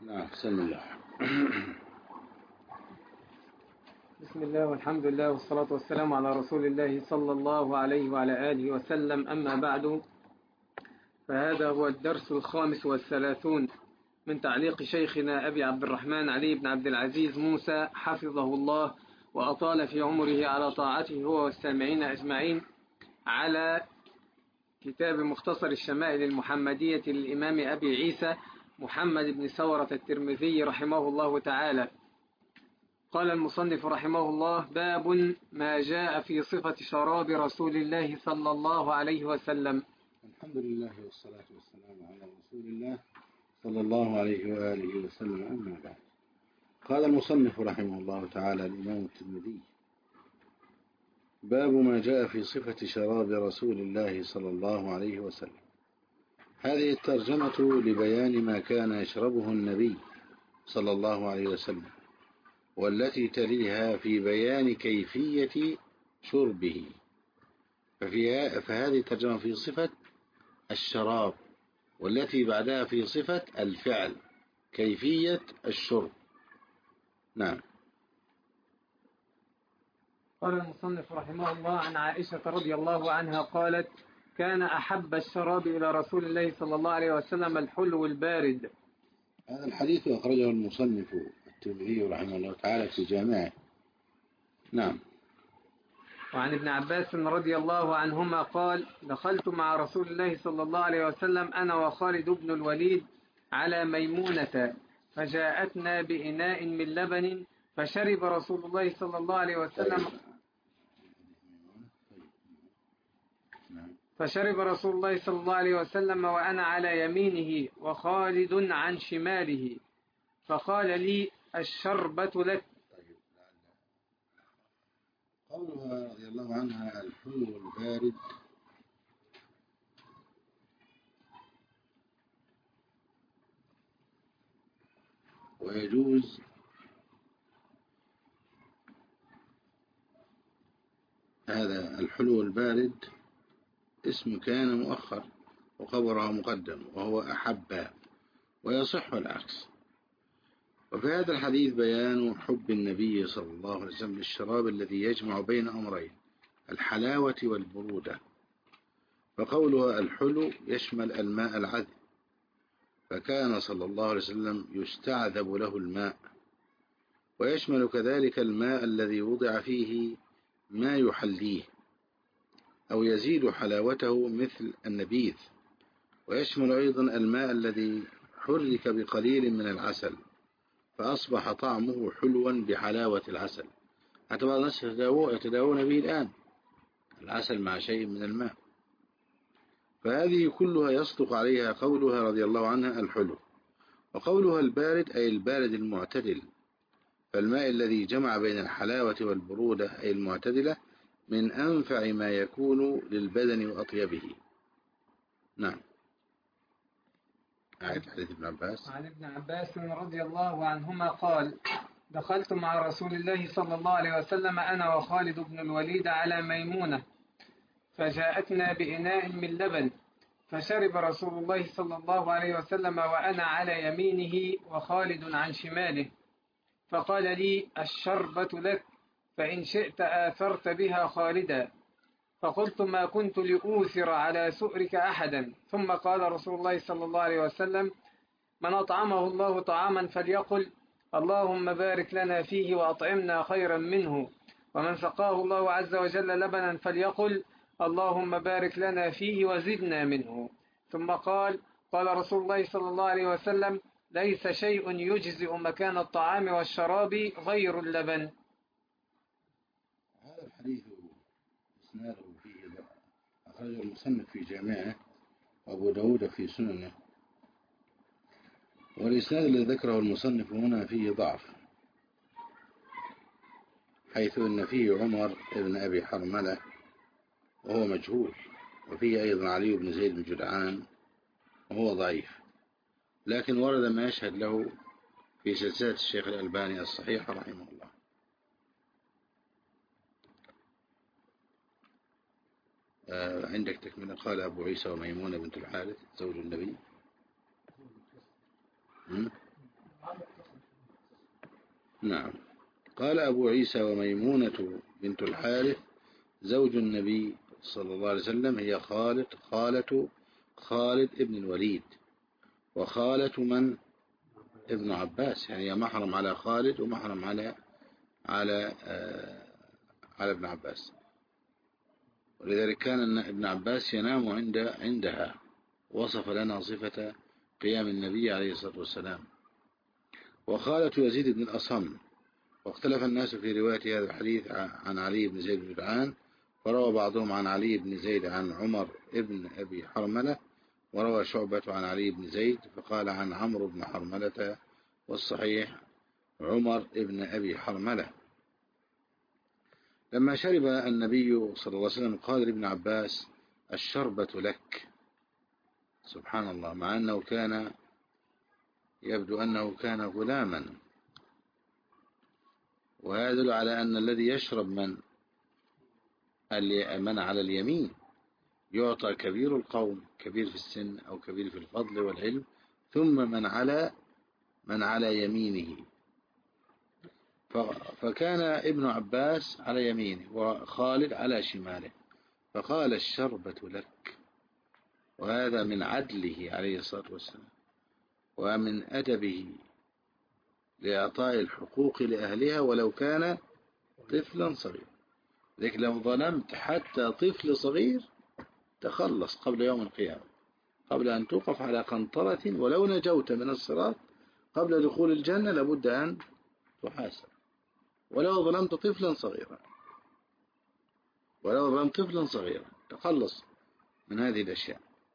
نعم، بسم الله. بسم الله والحمد لله والصلاة والسلام على رسول الله صلى الله عليه وعلى آله وسلم. أما بعد، فهذا هو الدرس 35 من تعليق شيخنا أبي عبد الرحمن علي بن عبد العزيز موسى حفظه الله وأطال في عمره على طاعته هو والسامعين أجمعين على كتاب مختصر الشمائل المحمدية للإمام أبي عيسى محمد بن ثورة الترمذي رحمه الله تعالى. قال المصنف رحمه الله: باب ما جاء في صفة شراب رسول الله صلى الله عليه وسلم. الحمد لله والصلاة والسلام على رسول الله صلى الله عليه وآله وسلم. أما بعد، قال المصنف رحمه الله تعالى الإمام الترمذي: باب ما جاء في صفة شراب رسول الله صلى الله عليه وسلم. هذه الترجمة لبيان ما كان يشربه النبي صلى الله عليه وسلم، والتي تليها في بيان كيفية شربه. فهذه الترجمة في صفة الشراب، والتي بعدها في صفة الفعل، كيفية الشرب. نعم. قال المصنف رحمه الله: عن عائشة رضي الله عنها قالت: كان أحب الشراب إلى رسول الله صلى الله عليه وسلم الحلو البارد. هذا الحديث أخرجه المصنف الترمذي رحمه الله تعالى في جامعه. نعم. وعن ابن عباس رضي الله عنهما قال: دخلت مع رسول الله صلى الله عليه وسلم أنا وخالد بن الوليد على ميمونة، فجاءتنا بإناء من لبن، فشرب رسول الله صلى الله عليه وسلم وأنا على يمينه وخالد عن شماله، فقال لي: الشربة لك. قولها رضي الله عنها الحلو البارد، ويجوز هذا الحلو البارد اسم كان مؤخر وخبرها مقدم وهو أحب، ويصح العكس. وفي هذا الحديث بيان حب النبي صلى الله عليه وسلم للشراب الذي يجمع بين أمرين: الحلاوة والبرودة. فقولها الحلو يشمل الماء العذب، فكان صلى الله عليه وسلم يستعذب له الماء، ويشمل كذلك الماء الذي وضع فيه ما يحليه أو يزيد حلاوته مثل النبيذ، ويشمل أيضا الماء الذي حرك بقليل من العسل فأصبح طعمه حلوا بحلاوة العسل. حتى بعض الناس يتداوون به الآن، العسل مع شيء من الماء. فهذه كلها يصدق عليها قولها رضي الله عنها الحلو. وقولها البارد أي البارد المعتدل، فالماء الذي جمع بين الحلاوة والبرودة أي المعتدلة من أنفع ما يكون للبدن وأطيبه. نعم. آية حديث ابن عباس. عن ابن عباس رضي الله عنهما قال: دخلت مع رسول الله صلى الله عليه وسلم أنا وخالد بن الوليد على ميمونة، فجاءتنا بإناء من لبن، فشرب رسول الله صلى الله عليه وسلم وأنا على يمينه وخالد عن شماله، فقال لي: الشربة لك، فإن شئت آثرت بها خالدا. فقلت: ما كنت لأوثر على سؤرك أحدا. ثم قال رسول الله صلى الله عليه وسلم: من أطعمه الله طعاما فليقل: اللهم بارك لنا فيه وأطعمنا خيرا منه. ومن سقاه الله عز وجل لبنا فليقل: اللهم بارك لنا فيه وزدنا منه. ثم قال رسول الله صلى الله عليه وسلم: ليس شيء يجزئ مكان الطعام والشراب غير اللبن. هذا الحديث إسناده فيه أخرجه المصنف في جامعه وأبو داود في سننه، والإسناد الذي ذكره المصنف هنا فيه ضعف، حيث أن فيه عمر بن أبي حرملة وهو مجهول، وفيه أيضا علي بن زيد بن جدعان وهو ضعيف، لكن ورد ما يشهد له في سلسلة الشيخ الألباني الصحيحة رحمه الله. عندك تكملة؟ قال أبو عيسى: وميمونة بنت الحارث زوج النبي. نعم. قال أبو عيسى: وميمونة بنت الحارث زوج النبي صلى الله عليه وسلم هي خالة خالد ابن الوليد، وخالة من؟ ابن عباس، يعني هي محرم على خالد ومحرم على ابن عباس. ولذلك كان ابن عباس ينام عندها. وصف لنا صفة قيام النبي عليه الصلاة والسلام. وخالة يزيد بن الأصم. واختلف الناس في رواية هذا الحديث عن علي بن زيد بن جدعان، فروى بعضهم عن علي بن زيد عن عمر ابن أبي حرملة، وروى شعبة عن علي بن زيد فقال عن عمرو بن حرملة، والصحيح عمر ابن أبي حرملة. لما شرب النبي صلى الله عليه وسلم قال لابن عباس: الشربة لك. سبحان الله، مع أنه يبدو أنه كان غلاما، وهذا يدل على أن الذي يشرب من على اليمين يعطى كبير القوم، كبير في السن أو كبير في الفضل والعلم، ثم من على يمينه. فكان ابن عباس على يمينه وخالد على شماله، فقال: الشربة لك. وهذا من عدله عليه الصلاة والسلام ومن أدبه لإعطاء الحقوق لأهلها ولو كان طفلا صغير. لكن لو ظلمت حتى طفل صغير تخلص قبل يوم القيامة، قبل أن توقف على قنطرة، ولو نجوت من الصراط قبل دخول الجنة لابد أن تحاسب. ولو ظلمت طفلا صغيرا تخلص من هذه الأشياء.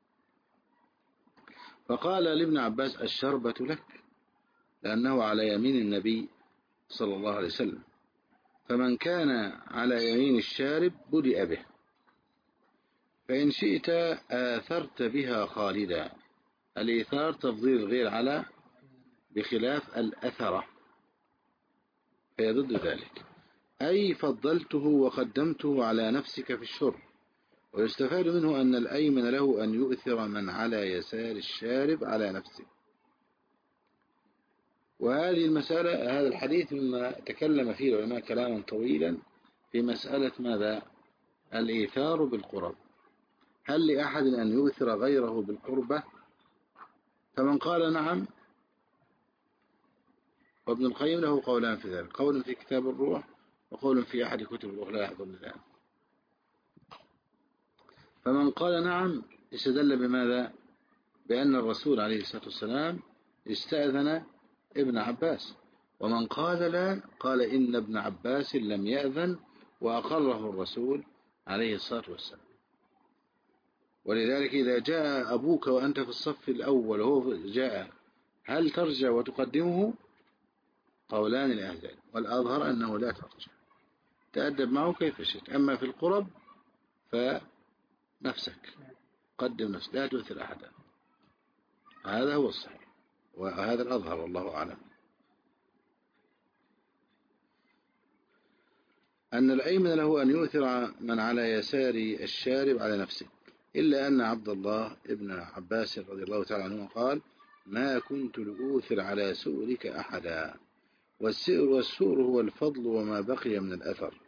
فقال لابن عباس: الشربة لك، لأنه على يمين النبي صلى الله عليه وسلم، فمن كان على يمين الشارب بدأ به، فإن شئت آثرت بها خالدا. الإيثار تفضيل الغير على، بخلاف الأثرة فهي ضد ذلك، أي فضلته وقدمته على نفسك في الشرب. ويستفاد منه أن الأيمن له أن يؤثر من على يسار الشارب على نفسه. وهذه المسألة، هذا الحديث مما تكلم فيه العلماء كلاما طويلا في مسألة ماذا؟ الإيثار بالقرب. هل لأحد أن يؤثر غيره بالقربة؟ فمن قال نعم، وابن القيم له قولان في ذلك، قول في كتاب الروح وقول في أحد كتب الروح لا يحضر الآن. فمن قال نعم استدل بماذا؟ بأن الرسول عليه الصلاة والسلام استأذن ابن عباس. ومن قال لا قال إن ابن عباس لم يأذن وأقره الرسول عليه الصلاة والسلام. ولذلك إذا جاء أبوك وأنت في الصف الأول وهو جاء، هل ترجع وتقدمه؟ قولان لأهل، والأظهر أنه لا ترجع، تأدب معه كيف شئت. أما في القرب فنفسك، قدم نفسك، لا تؤثر أحدا. هذا هو الصحيح وهذا الأظهر والله أعلم، أن الأيمن له أن يؤثر من على يسار الشارب على نفسه، إلا أن عبد الله ابن عباس رضي الله تعالى عنه قال: ما كنت لأؤثر على سؤرك أحدا. والسؤر هو الفضل وما بقي من الأثر.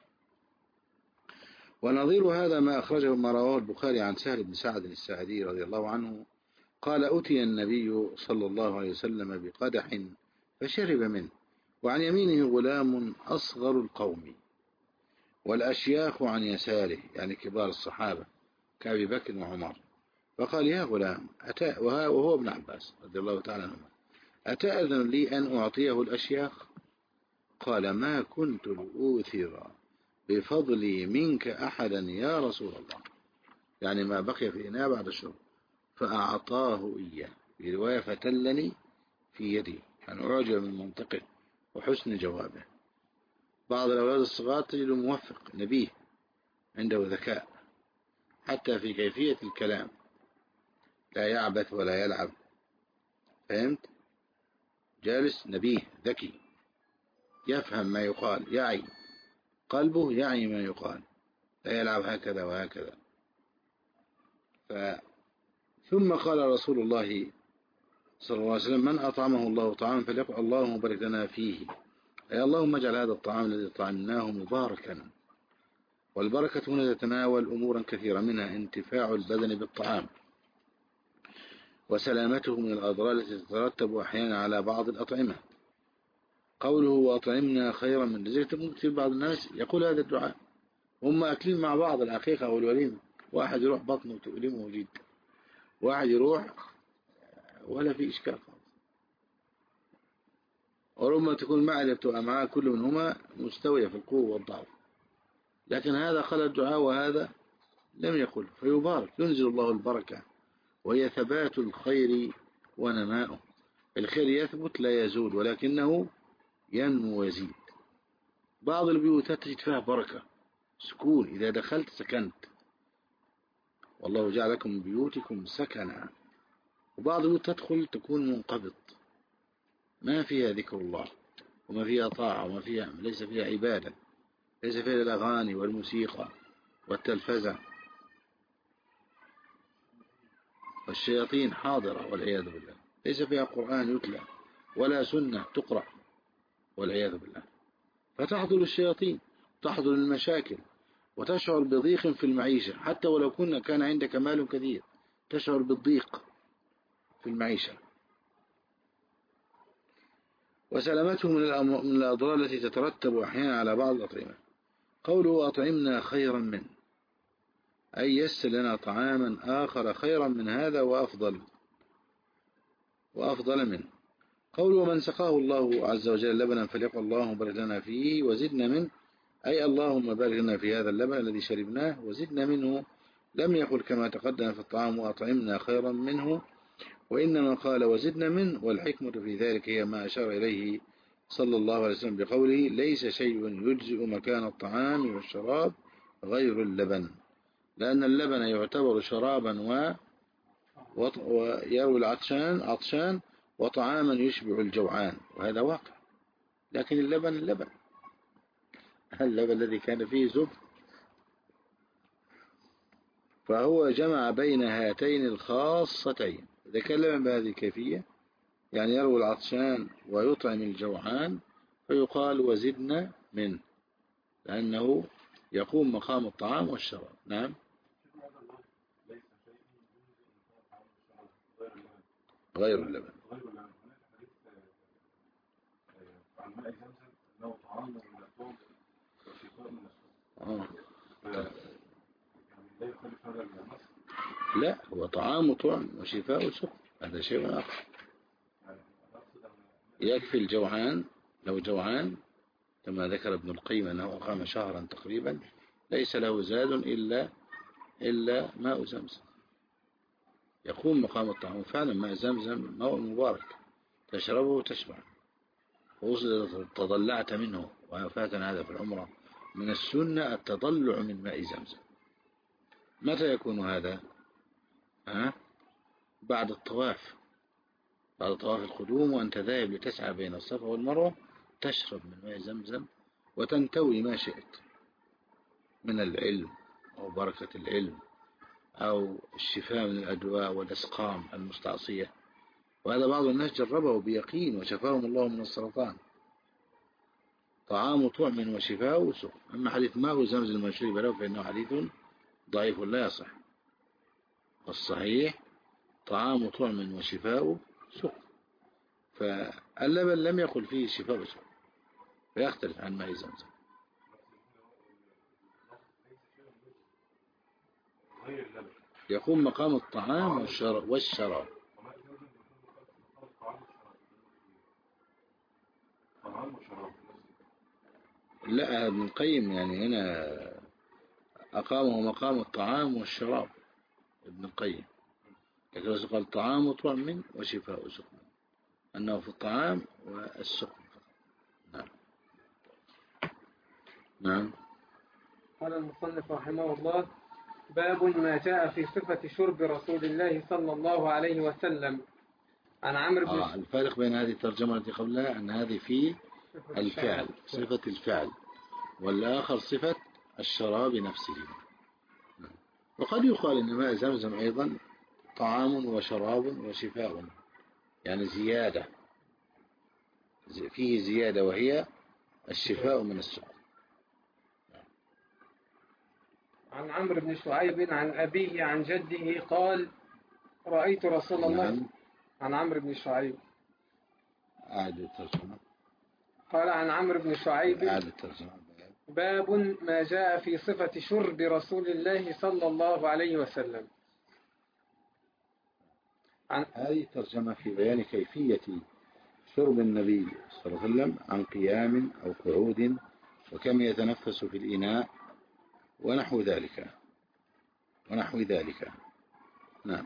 ونظير هذا ما رواه البخاري عن سهل بن سعد الساعدي رضي الله عنه قال: أتي النبي صلى الله عليه وسلم بقدح فشرب منه، وعن يمينه غلام أصغر القوم، والأشياخ عن يساره، يعني كبار الصحابة كأبي بكر وعمر. فقال: يا غلام، وهو ابن عباس رضي الله تعالى عنهما: أتأذن لي أن أعطيه الأشياخ؟ قال: ما كنت لأؤثر بفضلي منك أحدا يا رسول الله، يعني ما بقي في إناء بعد الشرب. فأعطاه إياه، في رواية فتلني في يدي، يعني أعجب من منطقه وحسن جوابه. بعض الأولاد الصغار تجده موفق نبيه، عنده ذكاء حتى في كيفية الكلام، لا يعبث ولا يلعب، فهمت؟ جالس نبيه ذكي، يفهم ما يقال، يعي قلبه، يعي ما يقال، لا يلعب هكذا وهكذا. ثم قال رسول الله صلى الله عليه وسلم: من أطعمه الله طعاما فليقل اللهم بارك لنا فيه أي اللهم اجعل هذا الطعام الذي طعمناه مباركا. والبركة هنا تتناول أمورا كثيرة، منها انتفاع البدن بالطعام، وسلامته من الأضرار التي تترتب أحيانا على بعض الأطعمة. قوله وأطعمنا خيرا من رزقك، ممكن بعض الناس يقول هذا الدعاء هم أكلين مع بعض العقيقة أو الوليمة، واحد يروح بطنه تؤلمه جدا، واحد يروح ولا في إشكال خالص، وربما تكون معدة بتبقى معاه كل منهما مستوية في القوة والضعف، لكن هذا قال الدعاء وهذا لم يقل، فيبارك، ينزل الله البركة، وهي ثبات الخير ونماؤه. الخير يثبت لا يزول، ولكنه ينمو ويزيد. بعض البيوت تجد فيها بركة، سكون، إذا دخلت سكنت، والله جعل لكم من بيوتكم سكنا. وبعض البيوت تدخل تكون منقبض، ما فيها ذكر الله، وما فيها طاعة، وما فيها، ليس فيها عبادة، ليس فيها الأغاني والموسيقى والتلفزة، والشياطين حاضرة والعياذ بالله، ليس فيها قرآن يتلى ولا سنة تقرأ والعياذ بالله. فتحضر الشياطين، تحضر المشاكل، وتشعر بضيق في المعيشة، حتى ولو كان عندك مال كثير تشعر بالضيق في المعيشة. وسلامته من الأضرار التي تترتب أحيانا على بعض الأطعمة. قوله أطعمنا خيرا منه، أي يسر لنا طعاما آخر خيرا من هذا وأفضل منه. قوله من سقاه الله عز وجل لبنا فليقل اللهم بارك لنا فيه وزدنا منه، أي اللهم بارك لنا في هذا اللبن الذي شربناه وزدنا منه. لم يقل كما تقدم في الطعام وأطعمنا خيرا منه، وإنما قال وزدنا منه. والحكمة في ذلك هي ما أشار إليه صلى الله عليه وسلم بقوله ليس شيء يجزئ مكان الطعام والشراب غير اللبن، لأن اللبن يعتبر شرابا ويروي العطشان عطشان، وطعاما يشبع الجوعان، وهذا واقع. لكن اللبن الذي كان فيه زبد، فهو جمع بين هاتين الخاصتين. إذا كان اللبن بهذه الكيفية، يعني يروي العطشان ويطعم الجوعان، فيقال وزدنا منه، لأنه يقوم مقام الطعام والشراب. نعم، غير اللبن. لا، هو طعام وطعم وشفاء وسقم، هذا شيء آخر. يكفي الجوعان، لو جوعان كما ذكر ابن القيم أنه أقام شهرا تقريبا ليس له زاد إلا ماء زمزم، يقوم مقام الطعام. فعلا ماء زمزم ماء مبارك، تشربه وتشبع، وإذا تضلعت منه، وفاتنا هذا في العمرة من السنة التضلع من ماء زمزم. متى يكون هذا؟ بعد الطواف القدوم، وأنت ذاهب لتسعى بين الصفا والمروة، تشرب من ماء زمزم وتنتوي ما شئت من العلم أو بركة العلم أو الشفاء من الأدواء والأسقام المستعصية. وهذا بعض الناس جربه بيقين وشفاهم الله من السرطان. طعام طعم وشفاء وسقم. أما حديث ماء زمزم من شرب له فإنه حديث ضعيف لا يصح. الصحيح طعام طعم وشفاء سقم، فاللبن لم يقل فيه شفاء وسقم، فيختلف عن ماء زمزم. يقوم مقام الطعام والشراب. لا، ابن القيم يعني هنا أقامه مقام الطعام والشراب، ابن القيم، لكن قال طعام وطعم وشفاء وسقم، أنه في الطعام والسقم. نعم. نعم. قال المصنف رحمه الله: باب ما جاء في صفة شرب رسول الله صلى الله عليه وسلم. عن عمرو بن الفارق بين هذه الترجمة التي قبلها أن هذه في الفعل، صفة الفعل، والآخر صفة الشراب نفسه. وقد يقال إن ماء زمزم أيضا طعام وشراب وشفاء، يعني زيادة، فيه زيادة، وهي الشفاء من السؤال. عن عمرو بن شعيب عن أبيه عن جده قال رأيت رسول الله. عن عمرو بن شعيب. أعد الترجمة. قال عن عمرو بن شعيب أعد الترجمة. باب ما جاء في صفة شرب رسول الله صلى الله عليه وسلم. هذه ترجمة في بيان كيفية شرب النبي صلى الله عليه وسلم عن قيام أو قعود وكم يتنفس في الإناء ونحو ذلك نعم.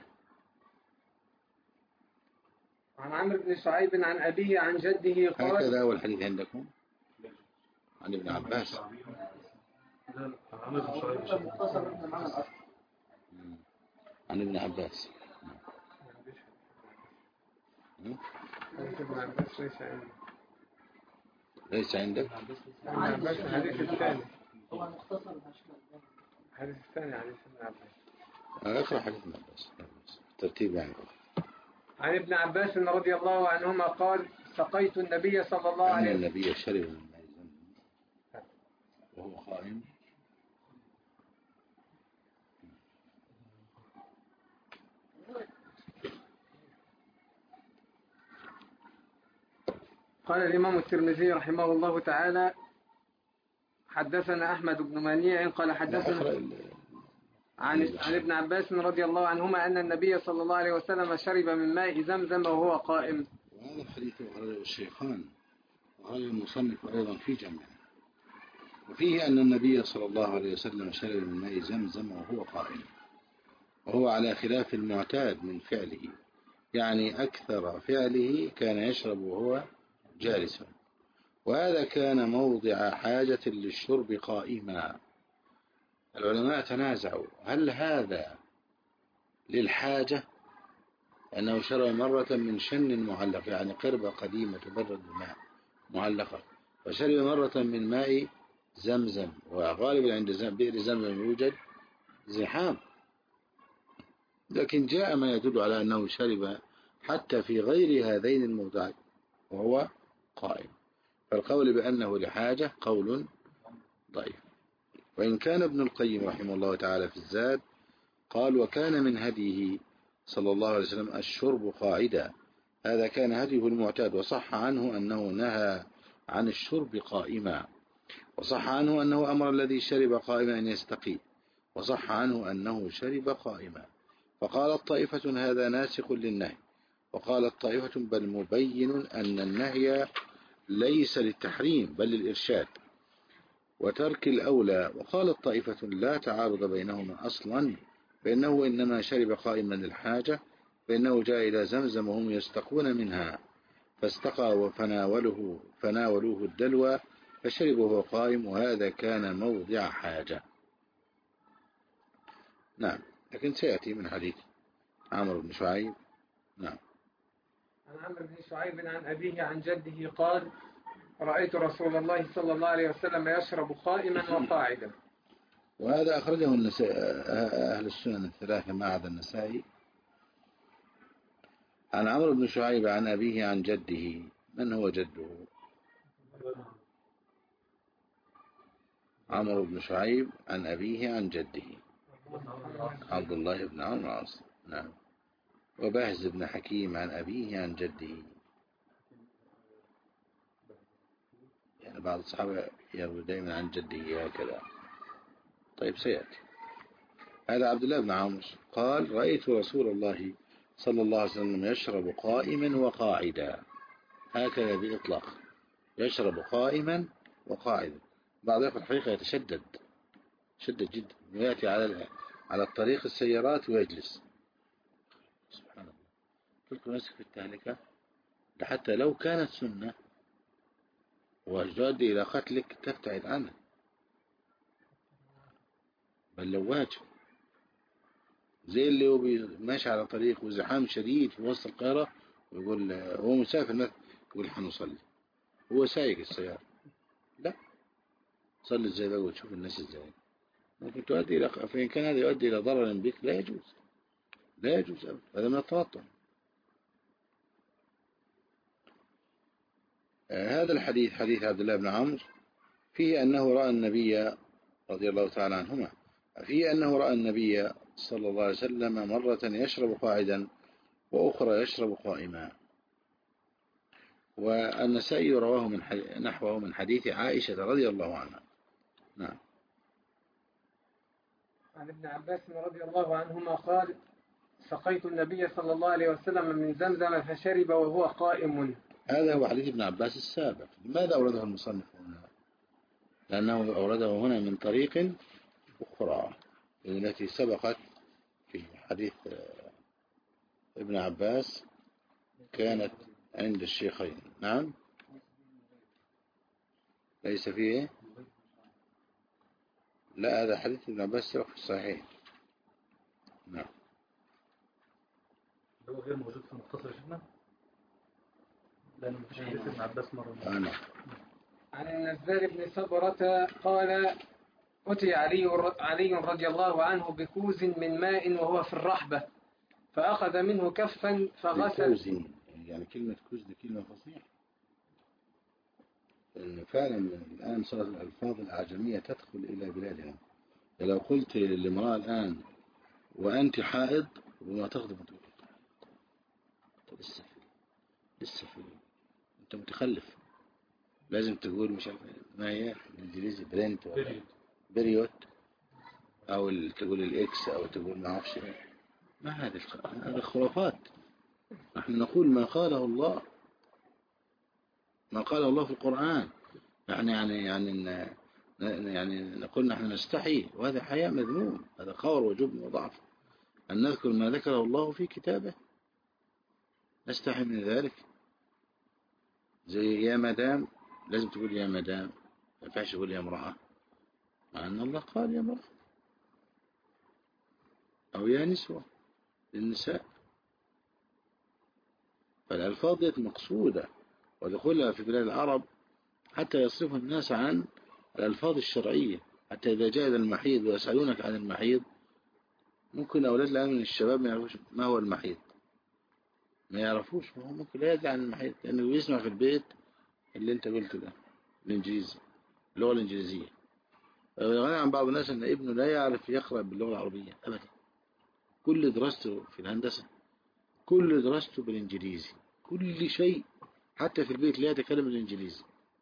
عن عمرو بن شعيب عن أبيه عن جده قال هكذا هو الحديث عندكم عن ابن عباس. عن ابن عباس. ليس عندك. ابن عباس الحديث الثاني. الحديث الثاني حديث ابن عباس. اقرأ حديث ابن عباس ترتيب يعني. عن ابن عباس رضي الله عنهما قال سقيت النبي صلى الله عليه وسلم. أن النبي شرب من ماء زمزم وهو قائم. قال الإمام الترمذي رحمه الله تعالى حدثنا أحمد بن منيع قال حدثنا عن ابن عباس رضي الله عنهما أن النبي صلى الله عليه وسلم شرب من ماء زمزم وهو قائم. وهذا الحديث أخرجه الشيخان وهذا المصنف أيضا في جمعه، وفيه أن النبي صلى الله عليه وسلم شرب من ماء زمزم وهو قائم، وهو على خلاف المعتاد من فعله، يعني أكثر فعله كان يشرب وهو جالسا، وهذا كان موضع حاجة للشرب قائما. العلماء تنازعوا هل هذا للحاجة أنه شرب مرة من شن معلق، يعني قربة قديمة تبرد الماء معلقة، وشرب مرة من ماء زمزم، وغالبا عند بئر زمزم يوجد زحام، لكن جاء ما يدل على أنه شرب حتى في غير هذين الموضعين وهو قائم، فالقول بأنه لحاجة قول ضعيف. وإن كان ابن القيم رحمه الله تعالى في الزاد قال وكان من هديه صلى الله عليه وسلم الشرب قاعدا، هذا كان هديه المعتاد، وصح عنه أنه نهى عن الشرب قائما، وصح عنه أنه أمر الذي شرب قائما أن يستقي، وصح عنه أنه شرب قائما. فقالت طائفة هذا ناسخ للنهي، وقالت طائفة بل مبين أن النهي ليس للتحريم بل للإرشاد وترك الأولى. وقالت طائفة لا تعارض بينهما أصلا، فإنه إنما شرب قائما للحاجة، فإنه جاء إلى زمزم وهم يستقون منها فاستقى فناولوه الدلوى فشرب وهو قائم، وهذا كان موضع حاجة. نعم، لكن سيأتي من حديث عمرو بن شعيب. نعم. عن عمرو بن شعيب عن أبيه عن جده قال رأيت رسول الله صلى الله عليه وسلم يشرب قائما وقاعدا. وهذا أخرجه أهل السنن الثلاثة ما عدا النسائي. عن عمرو بن شعيب عن أبيه عن جده. من هو جده؟ عمرو بن شعيب عن أبيه عن جده عبد الله بن عمرو العاص. نعم. وبهز بن حكيم عن أبيه عن جده، يعني بعض الصحابة يروي دائما عن جده هكذا. طيب سيأتي. هذا عبد الله بن عمرو قال رأيت رسول الله صلى الله عليه وسلم يشرب قائما وقاعدا، هكذا بإطلاق، يشرب قائما وقاعدا. بعض الحقيقة يتشدد شدد جدا، ويأتي على الطريق السيارات ويجلس. سبحان الله، تلك نفسك في التهلكة حتى لو كانت سنة وتؤدي إلى قتلك تبتعد عنه، بل لو واجب، زي اللي هو ماشي على طريق وزحام شديد في وسط القاهرة ويقول هو مسافر مثلا يقول حنصلي، هو سايق السيارة، لا صلي ازاي بقى وتشوف الناس ازاي، ممكن تؤدي إلى، فإن كان هذا يؤدي إلى ضرر بك لا يجوز، لا يجوز أبدا، هذا من التنطع. هذا الحديث حديث عبد الله بن عمرو فيه أنه رأى النبي رضي الله تعالى عنهما، فيه أنه رأى النبي صلى الله عليه وسلم مرة يشرب قاعدا وأخرى يشرب قائما. والنسائي رواه نحوه من حديث عائشة رضي الله عنها. نعم. عن ابن عباس رضي الله عنهما قال: سقيت النبي صلى الله عليه وسلم من زمزم فشرب وهو قائم. هذا هو حديث ابن عباس السابق. لماذا أورده المصنف هنا؟ لأنه أورده هنا من طريق أخرى التي سبقت في حديث ابن عباس كانت عند الشيخين. نعم. ليس فيه. لا، هذا حديث ابن عباس سبق في الصحيح. نعم. هو غير موجود في مختصر شيخنا، لأنه مفيش حديث ابن عباس مرة. نعم. عن النزار بن صبرة قال: أتي علي رضي الله عنه بكوز من ماء وهو في الرحبة، فأخذ منه كفا فغسل. يعني كلمة كوز دي كلمة فصيحة، لأن فعلا الآن صارت الألفاظ الأعجمية تدخل إلى بلادنا. لو قلت لامرأة الآن وأنت حائض وما تخدم تقول لسه في أنت متخلف. لازم تقول مش عارف ما هي الإنجليزي برنت ولا بريوت، أو تقول الإكس، أو تقول ما أعرفش. ما هذه خرافات. نحن نقول ما قاله الله، ما قاله الله في القرآن. يعني نقول نحن نستحي، وهذا حياء مذموم، هذا قور وجبن وضعف أن نذكر ما ذكره الله في كتابه. نستحي من ذلك. زي يا مدام، لازم تقول يا مدام، ما ينفعش تقول يا امرأة، مع أن الله قال يا امرأة، أو يا نسوة للنساء. فالألفاظ دي مقصودة، ودخولها في بلاد العرب حتى يصرف الناس عن الألفاظ الشرعية. حتى إذا جاء المحيض ويسألونك عن المحيض، ممكن أولاد الآن من الشباب ما يعرفوش ما هو المحيض، ما يعرفوش. فهو ممكن لا يدري عن المحيض لأنه بيسمع في البيت اللي أنت قلته ده، الإنجليزي، اللغة الإنجليزية. ويغني عن بعض الناس أن ابنه لا يعرف يقرأ باللغة العربية أبدا. كل دراسته في الهندسة، كل دراسته بالإنجليزي، كل شيء، حتى في البيت لا يتكلم الإنجليزي.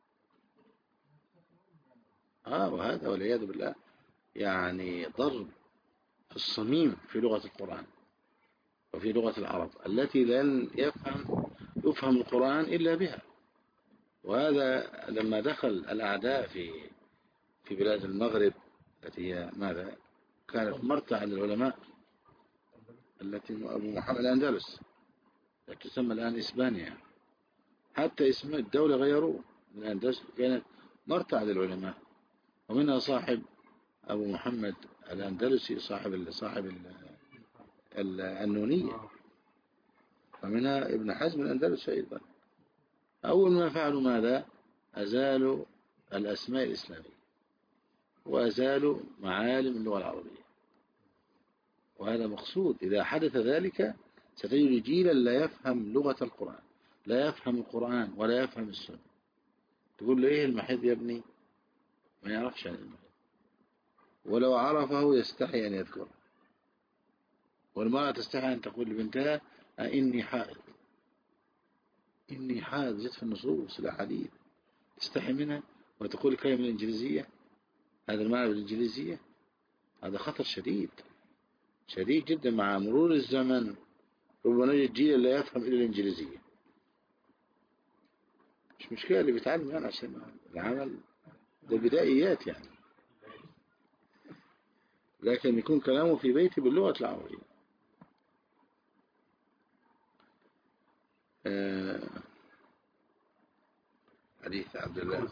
وهذا والعياذ بالله يعني ضرب في الصميم في لغة القرآن وفي لغة العرب التي لن يفهم القرآن إلا بها. وهذا لما دخل الأعداء في بلاد المغرب التي هي ماذا كانت مرتع للعلماء، التي أبو محمد الأندلس التي تسمى الآن إسبانيا، حتى اسم الدولة غيروه. الأندلس كانت مرتع للعلماء، ومنها صاحب أبو محمد الأندلسي صاحب النونية، ومنها ابن حزم الأندلسي أيضا. أول ما فعلوا ماذا؟ أزالوا الأسماء الإسلامية وأزالوا معالم اللغة العربية. وهذا مقصود. إذا حدث ذلك ستجد جيلا لا يفهم لغة القرآن، لا يفهم القرآن ولا يفهم السنة. تقول له إيه المحيض يا ابني؟ ما يعرفش عن المحيض، ولو عرفه يستحي أن يذكره. والمرأة تستحي أن تقول لبنتها إني حائض، إني حائض، جت في النصوص الأحاديث، تستحي منها وتقول الكلمة الإنجليزية. هذا المعنى بالإنجليزية، هذا خطر شديد شديد جدا. مع مرور الزمن ربما نجد جيل لا يفهم إلا الإنجليزية. مش مشكلة اللي بيتعلم يعني، عشان العمل ده بدائيات يعني، لكن يكون كلامه في بيتي باللغة العربية. حديث عبد الله.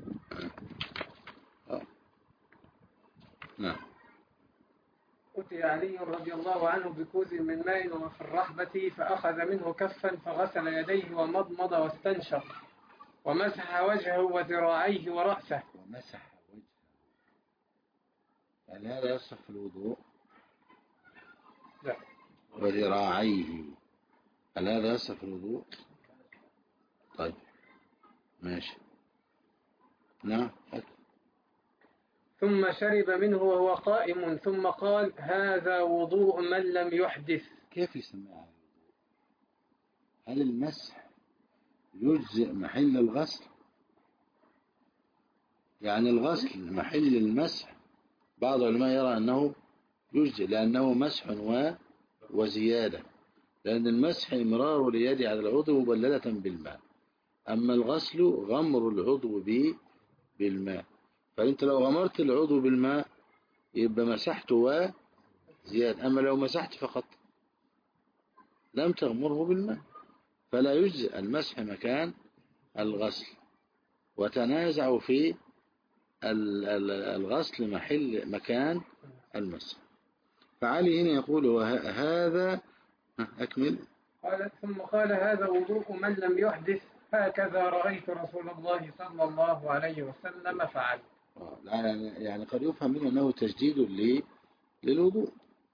نعم. أتي علي رضي الله عنه بكوز من ماء وهو في الرحبة، فأخذ منه كفا فغسل يديه ومضمض واستنشق ومسح وجهه وذراعيه ورأسه. ومسح وجهه، يعني هذا يصح في الوضوء؟ لا. وذراعيه، هل هذا يصح في الوضوء؟ طيب ماشي. نعم. ثم شرب منه وهو قائم ثم قال هذا وضوء من لم يحدث. كيف يسمعها؟ هل المسح يجزئ محل الغسل؟ يعني الغسل محل المسح بعض العلماء يرى أنه يجزئ لأنه مسح وزيادة، لأن المسح إمرار اليد على العضو مبللة بالماء، أما الغسل غمر العضو بالماء. فأنت لو غمرت العضو بالماء يبقى مسحت وزيادة، أما لو مسحت فقط لم تغمره بالماء فلا يجزئ المسح مكان الغسل. وتنازعوا في الغسل مكان المسح. فعلي هنا يقول هذا أكمل. ثم قال هذا وضوء من لم يحدث، هكذا رأيت رسول الله صلى الله عليه وسلم فعل. يعني قد يفهم منه أنه تجديد للوضوء.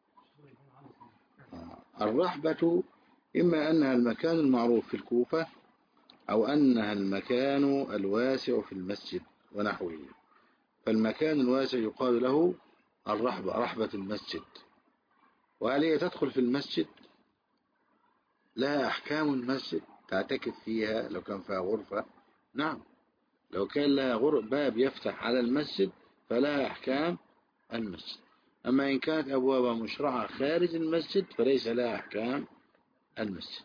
الرحبة إما أنها المكان المعروف في الكوفة أو أنها المكان الواسع في المسجد ونحوه. فالمكان الواسع يقال له الرحبة، رحبة المسجد. وهل هي تدخل في المسجد؟ لها أحكام المسجد تعتكف فيها لو كان فيها غرفة؟ نعم، لو كان لها باب يفتح على المسجد فلها أحكام المسجد. أما إن كانت أبوابها مشرعة خارج المسجد فليس لها أحكام المسجد.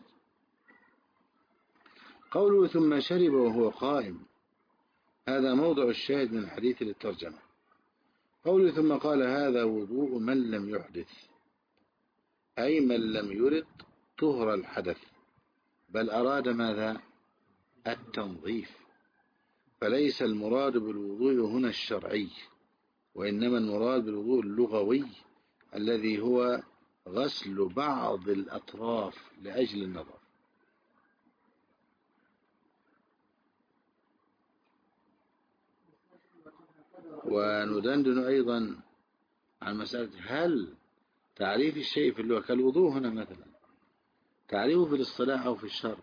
قوله ثم شرب وهو قائم، هذا موضع الشاهد من الحديث للترجمة. قوله ثم قال هذا وضوء من لم يحدث، أي من لم يرد طهر الحدث، بل أراد ماذا؟ التنظيف. فليس المراد بالوضوء هنا الشرعي، وإنما المراد بالوضوء اللغوي الذي هو غسل بعض الأطراف لأجل النظر. وندندن أيضا عن مسألة هل تعريف الشيء في اللغة كالوضوء هنا مثلا تعريفه في الاصطلاح أو في الشرع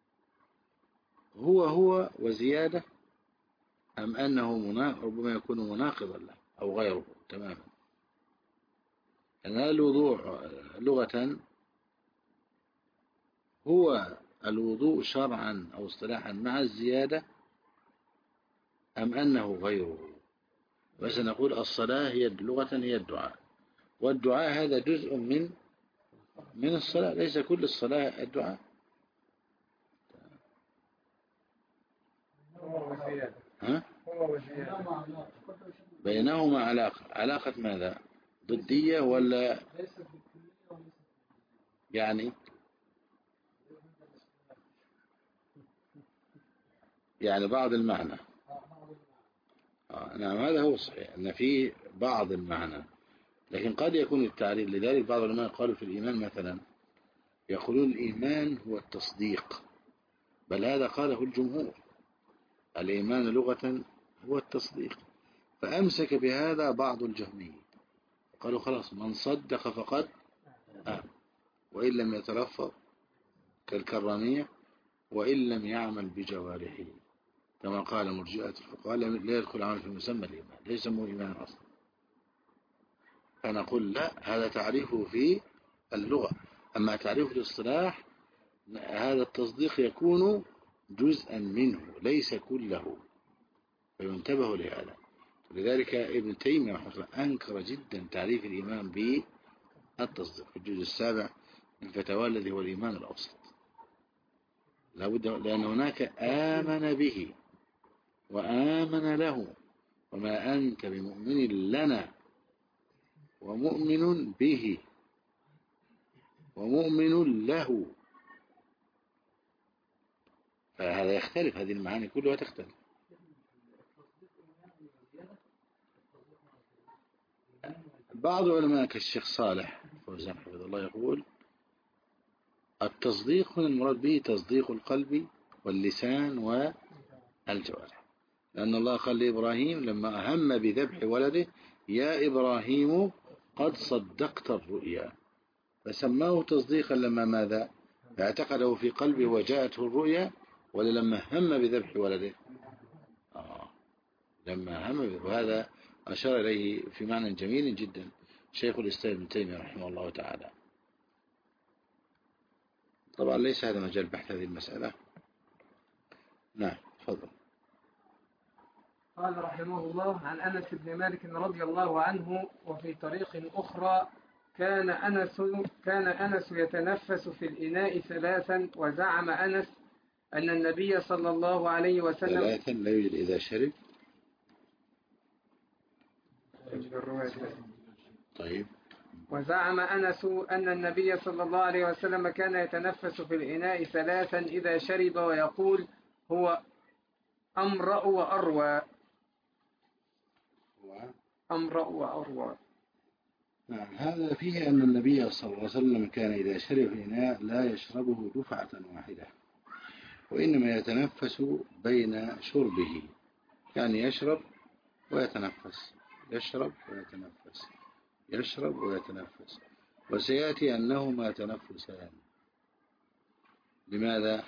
هو وزيادة، أم أنه ربما يكون مناقضا له أو غيره تماما. أن الوضوء لغة هو الوضوء شرعا أو اصطلاحا مع الزيادة، أم أنه غيره. بس نقول الصلاة هي لغة هي الدعاء، والدعاء هذا جزء من الصلاة، ليس كل الصلاة الدعاء. ها؟ بينهما علاقة ماذا؟ ضدية ولا يعني بعض المعنى. نعم، هذا هو الصحيح أن في بعض المعنى، لكن قد يكون التعريف. لذلك بعض العلماء قالوا في الإيمان مثلا يقولون الإيمان هو التصديق، بل هذا قاله الجمهور، الإيمان لغة هو التصديق. فأمسك بهذا بعض الجهميين قالوا خلاص من صدق فقد وإن لم يتلفظ كالكرامية وإن لم يعمل بجوارحه، كما قال مرجئة الفقهاء لا يدخل عمل في مسمى الإيمان، لا يسموه إيمان أصلا. فنقول لا، هذا تعريفه في اللغة. أما تعريفه الاصطلاح هذا التصديق يكون جزءا منه ليس كله، فينتبه لهذا. لذلك ابن تيمية رحمه الله أنكر جدا تعريف الإيمان بالتصديق في الجزء 7 من الفتاوى الذي هو الإيمان الأوسط. لابد، لأن هناك آمن به وآمن له، وما أنت بمؤمن لنا ومؤمن به ومؤمن له، فهذا يختلف، هذه المعاني كلها تختلف. بعض علماء كالشيخ صالح فوزان حفظه الله يقول التصديق من المراد به تصديق القلب واللسان والجوارح، لأن الله قال لإبراهيم لما هم بذبح ولده يا إبراهيم قد صدقت الرؤيا، فسماه تصديقا لما ماذا؟ اعتقده في قلبه وجاءته الرؤيا، ولا لما هم بذبح ولده؟ لما هم. وهذا أشار إليه في معنى جميل جدا شيخ الإسلام ابن تيمية رحمه الله تعالى. طبعا ليس هذا مجال بحث هذه المسألة. نعم تفضل. قال رحمه الله عن أنس بن مالك رضي الله عنه وفي طريق أخرى كان أنس يتنفس في الإناء ثلاثا، وزعم أنس أن النبي صلى الله عليه وسلم ثلاثا لا يوجد إذا شرب. طيب. وزعم أنس أن النبي صلى الله عليه وسلم كان يتنفس في الإناء ثلاثا إذا شرب ويقول هو أمرأ وأروى. أمرأ وأروى. نعم. هذا فيه أن النبي صلى الله عليه وسلم كان إذا شرب في الإناء لا يشربه دفعة واحدة، وإنما يتنفس بين شربه، يعني يشرب ويتنفس، يشرب ويتنفس، يشرب ويتنفس. وسيأتي أنهما تنفسان. لماذا؟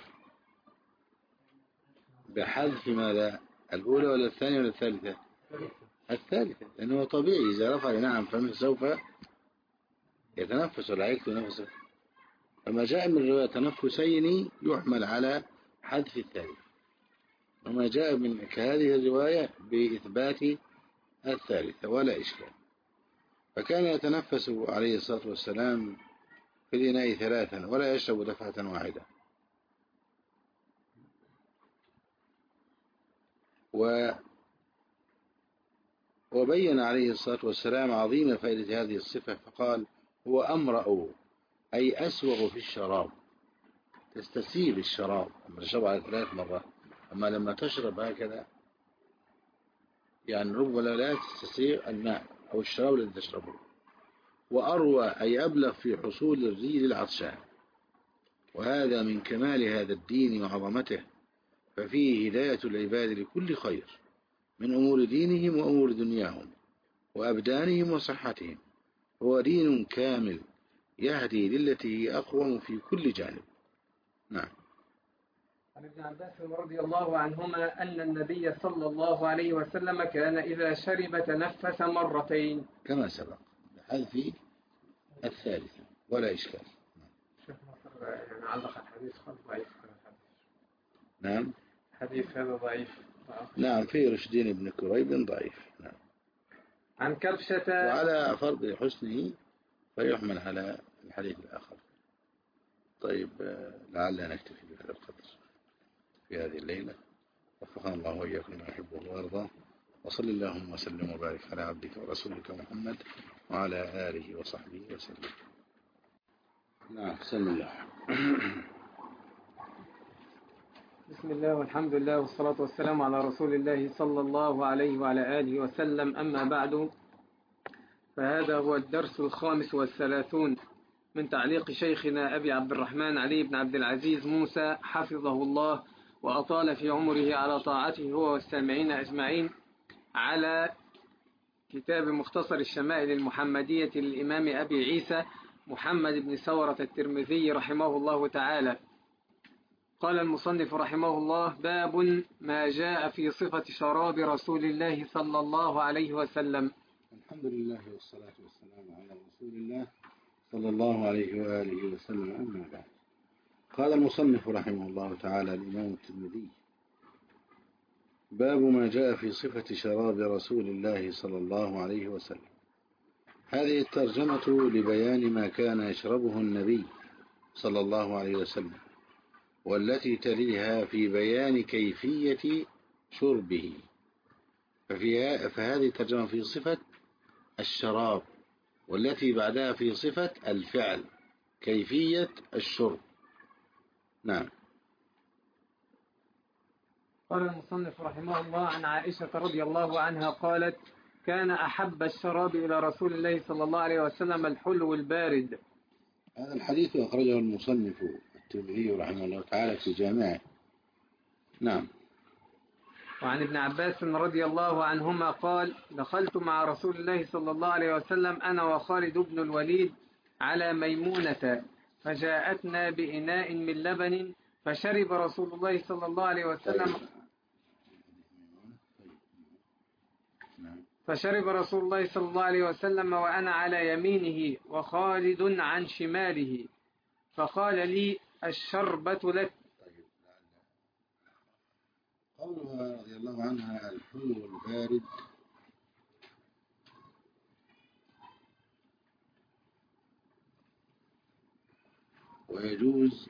بحذف ماذا؟ الأولى ولا الثانية ولا الثالثة؟ الثالثة، لأنه طبيعي إذا رفع نعم فمن سوف يتنفس ولا يكتب نفسه. فما جاء من رواية تنفسين يحمل على حذف الثالث، وما جاء من كهذه الرواية بإثبات الثالثة ولا إشكال. فكان يتنفس عليه الصلاة والسلام في الإناء ثلاثا ولا يشرب دفعة واحدة. وبين عليه الصلاة والسلام عظيم فائدة هذه الصفة فقال هو أمرأ، أي أسوغ في الشراب، تستسيغ الشراب لما تشرب على 3 مرات. أما لما تشرب هكذا يعني ربما لا تستسيغ الماء أو الشراب الذي تشربه. وأروى أي أبلغ في حصول الري للعطشان، وهذا من كمال هذا الدين وعظمته، ففيه هداية العباد لكل خير من أمور دينهم وأمور دنياهم وأبدانهم وصحتهم. هو دين كامل يهدي للتي هي أقوم في كل جانب. نعم. عن ابن عباس رضي الله عنهما أن النبي صلى الله عليه وسلم كان إذا شرب تنفس مرتين كما سبق بحذف الثالثة ولا إشكال. شيخ نصر يعني علق الحديث ضعيف. نعم حديث هذا ضعيف. نعم في رشدين بن كريب ضعيف. نعم. عن كبشة، وعلى فرض حسنه فيحمل على الحديث الآخر. طيب لعلنا نكتفي بهذا القدر في هذه الليلة. وفقنا الله وإياكم ما يحبه ويرضى، وصل اللهم وسلم وبارك على عبدك ورسولك محمد وعلى آله وصحبه وسلم. نعم بسم الله. بسم الله والحمد لله والصلاة والسلام على رسول الله صلى الله عليه وعلى آله وسلم. أما بعد، فهذا هو الدرس 35 من تعليق شيخنا أبي عبد الرحمن علي بن عبد العزيز موسى حفظه الله وأطال في عمره على طاعته هو والسامعين أجمعين، على كتاب مختصر الشمائل المحمدية للإمام أبي عيسى محمد بن ثورة الترمذي رحمه الله تعالى. قال المصنف رحمه الله: باب ما جاء في صفة شراب رسول الله صلى الله عليه وسلم. الحمد لله والصلاة والسلام على رسول الله صلى الله عليه وآله وسلم. أما بعد، قال المصنف رحمه الله تعالى الإمام الترمذي: باب ما جاء في صفة شراب رسول الله صلى الله عليه وسلم. هذه الترجمة لبيان ما كان يشربه النبي صلى الله عليه وسلم، والتي تليها في بيان كيفية شربه. فهذه الترجمة في صفة الشراب، والتي بعدها في صفة الفعل كيفية الشرب. نعم. قال المصنف رحمه الله: عن عائشة رضي الله عنها قالت: كان أحب الشراب إلى رسول الله صلى الله عليه وسلم الحلو البارد. هذا الحديث أخرجه المصنف الترمذي رحمه الله تعالى في جامعه. نعم. وعن ابن عباس رضي الله عنهما قال: دخلت مع رسول الله صلى الله عليه وسلم أنا وخالد بن الوليد على ميمونة، فجاءتنا بإناء من لبن، فشرب رسول الله صلى الله عليه وسلم. فشرب رسول الله صلى الله عليه وسلم وأنا على يمينه وخالد عن شماله، فقال لي الشربة لك. طيب، قولها رضي الله عنها الحلو البارد ويجوز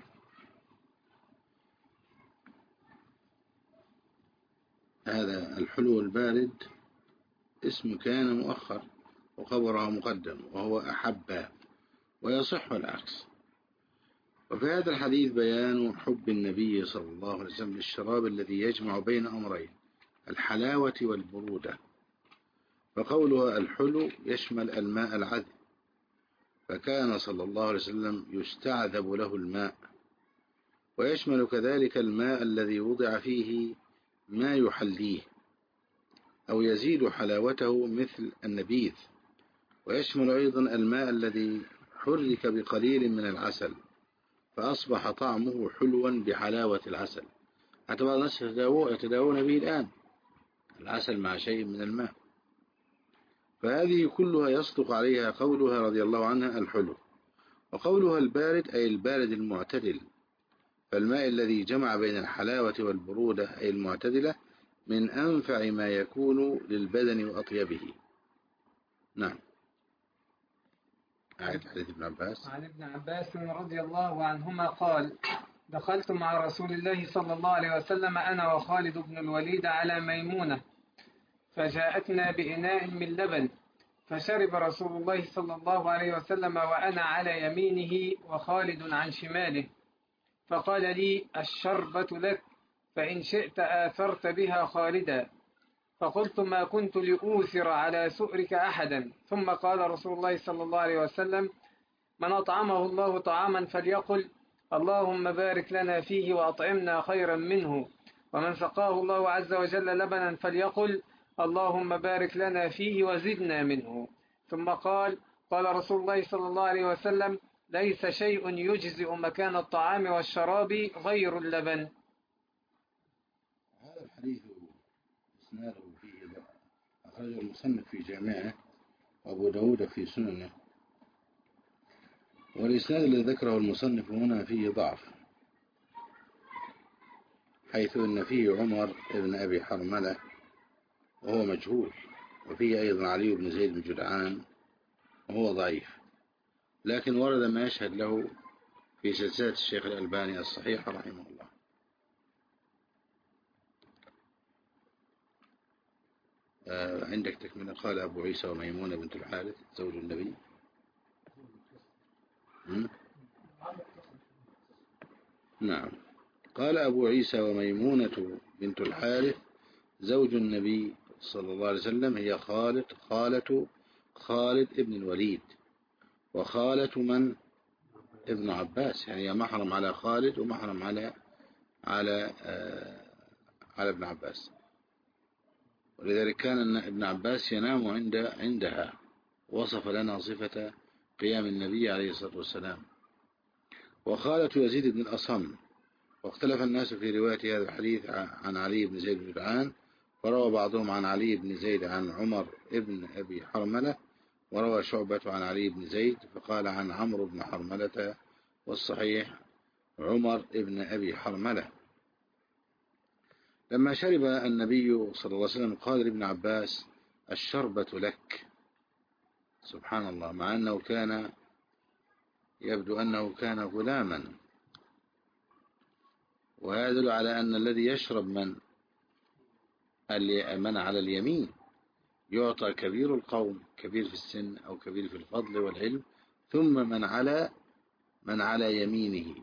هذا الحلو البارد اسم كان مؤخر وخبره مقدم وهو أحب، ويصح العكس. وفي هذا الحديث بيان حب النبي صلى الله عليه وسلم للشراب الذي يجمع بين أمرين، الحلاوة والبرودة. فقولها الحلو يشمل الماء العذب، فكان صلى الله عليه وسلم يستعذب له الماء، ويشمل كذلك الماء الذي وضع فيه ما يحليه أو يزيد حلاوته مثل النبيذ، ويشمل أيضا الماء الذي حرك بقليل من العسل فأصبح طعمه حلوا بحلاوة العسل. حتى بعض الناس يتداوون به الآن، العسل مع شيء من الماء. فهذه كلها يصدق عليها قولها رضي الله عنها الحلو. وقولها البارد أي البارد المعتدل، فالماء الذي جمع بين الحلاوة والبرودة أي المعتدلة من أنفع ما يكون للبدن وأطيبه. نعم. حديث ابن عباس. عن ابن عباس رضي الله عنهما قال: دخلت مع رسول الله صلى الله عليه وسلم أنا وخالد بن الوليد على ميمونة، فجاءتنا بإناء من لبن، فشرب رسول الله صلى الله عليه وسلم وأنا على يمينه وخالد عن شماله، فقال لي الشربة لك، فإن شئت آثرت بها خالدا. فقلت ما كنت لأوثر على سؤرك أحدا. ثم قال رسول الله صلى الله عليه وسلم: من أطعمه الله طعاما فليقل اللهم بارك لنا فيه وأطعمنا خيرا منه، ومن سقاه الله عز وجل لبنا فليقل اللهم بارك لنا فيه وزدنا منه. ثم قال رسول الله صلى الله عليه وسلم: ليس شيء يجزئ مكان الطعام والشراب غير اللبن. هذا الحديث إسناده فيه ضعف، أخرجه المصنف في جامعه وأبو داود في سننه، والإسناد الذي ذكره المصنف هنا فيه ضعف، حيث أن فيه عمر بن أبي حرملة وهو مجهول، وفيه أيضا علي بن زيد بن جدعان وهو ضعيف، لكن ورد ما يشهد له في سلسلة الشيخ الألباني الصحيحة رحمه الله. عندك تكملة؟ قال أبو عيسى وميمونة بنت الحارث زوج النبي. نعم. قال أبو عيسى وميمونة بنت الحارث زوج النبي صلى الله عليه وسلم هي خالة خالد ابن الوليد، وخالة من؟ ابن عباس، يعني محرم على خالد ومحرم على ابن عباس. ولذلك كان ابن عباس ينام عندها، وصف لنا صفة قيام النبي عليه الصلاة والسلام. وخالة يزيد بن الأصم. واختلف الناس في رواية هذا الحديث عن علي بن زيد بن جدعان، فروى بعضهم عن علي بن زيد عن عمر ابن أبي حرملة، وروى شعبة عن علي بن زيد فقال عن عمرو بن حرملة، والصحيح عمر ابن أبي حرملة. لما شرب النبي صلى الله عليه وسلم قال لابن عباس الشربة لك. سبحان الله، مع أنه كان يبدو أنه كان غلاما، ويدل على أن الذي يشرب من على اليمين يعطى كبير القوم، كبير في السن أو كبير في الفضل والعلم، ثم من على يمينه.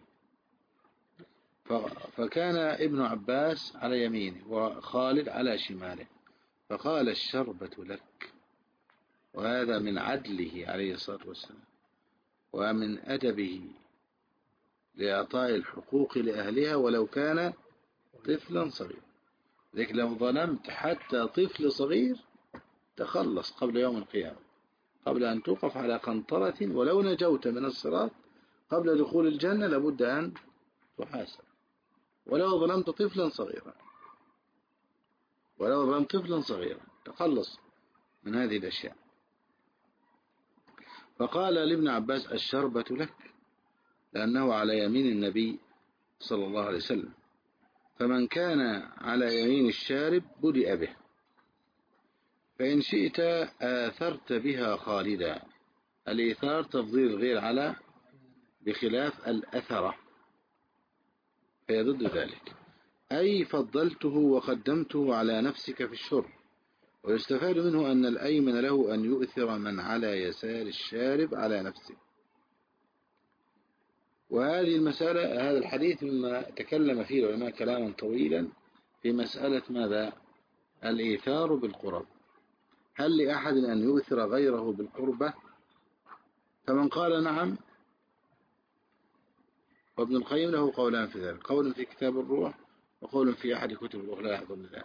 فكان ابن عباس على يمينه وخالد على شماله، فقال الشربة لك. وهذا من عدله عليه الصلاة والسلام ومن أدبه لإعطاء الحقوق لأهلها ولو كان طفلا صغير. لكن لو ظلمت حتى طفل صغير تخلص قبل يوم القيامة، قبل أن توقف على قنطرة، ولو نجوت من الصراط قبل دخول الجنة لابد أن تحاسب. ولو ظلمت طفلا صغيرا تخلص من هذه الأشياء. فقال لابن عباس الشربة لك، لأنه على يمين النبي صلى الله عليه وسلم، فمن كان على يمين الشارب بدأ به، فإن شئت آثرت بها خالدا. الإيثار تفضيل الغير على، بخلاف الأثرة فهي ضد ذلك، أي فضلته وقدمته على نفسك في الشرب. ويستفاد منه أن الأيمن له أن يؤثر من على يسار الشارب على نفسه. وهذه المسألة، هذا الحديث مما تكلم فيه العلماء كلاما طويلا في مسألة ماذا؟ الإيثار بالقرب. هل لأحد أن يؤثر غيره بالقربة؟ فمن قال نعم، وابن القيم له قولان في ذلك، قول في كتاب الروح وقول في أحد كتب الروح لا يحضرني الآن.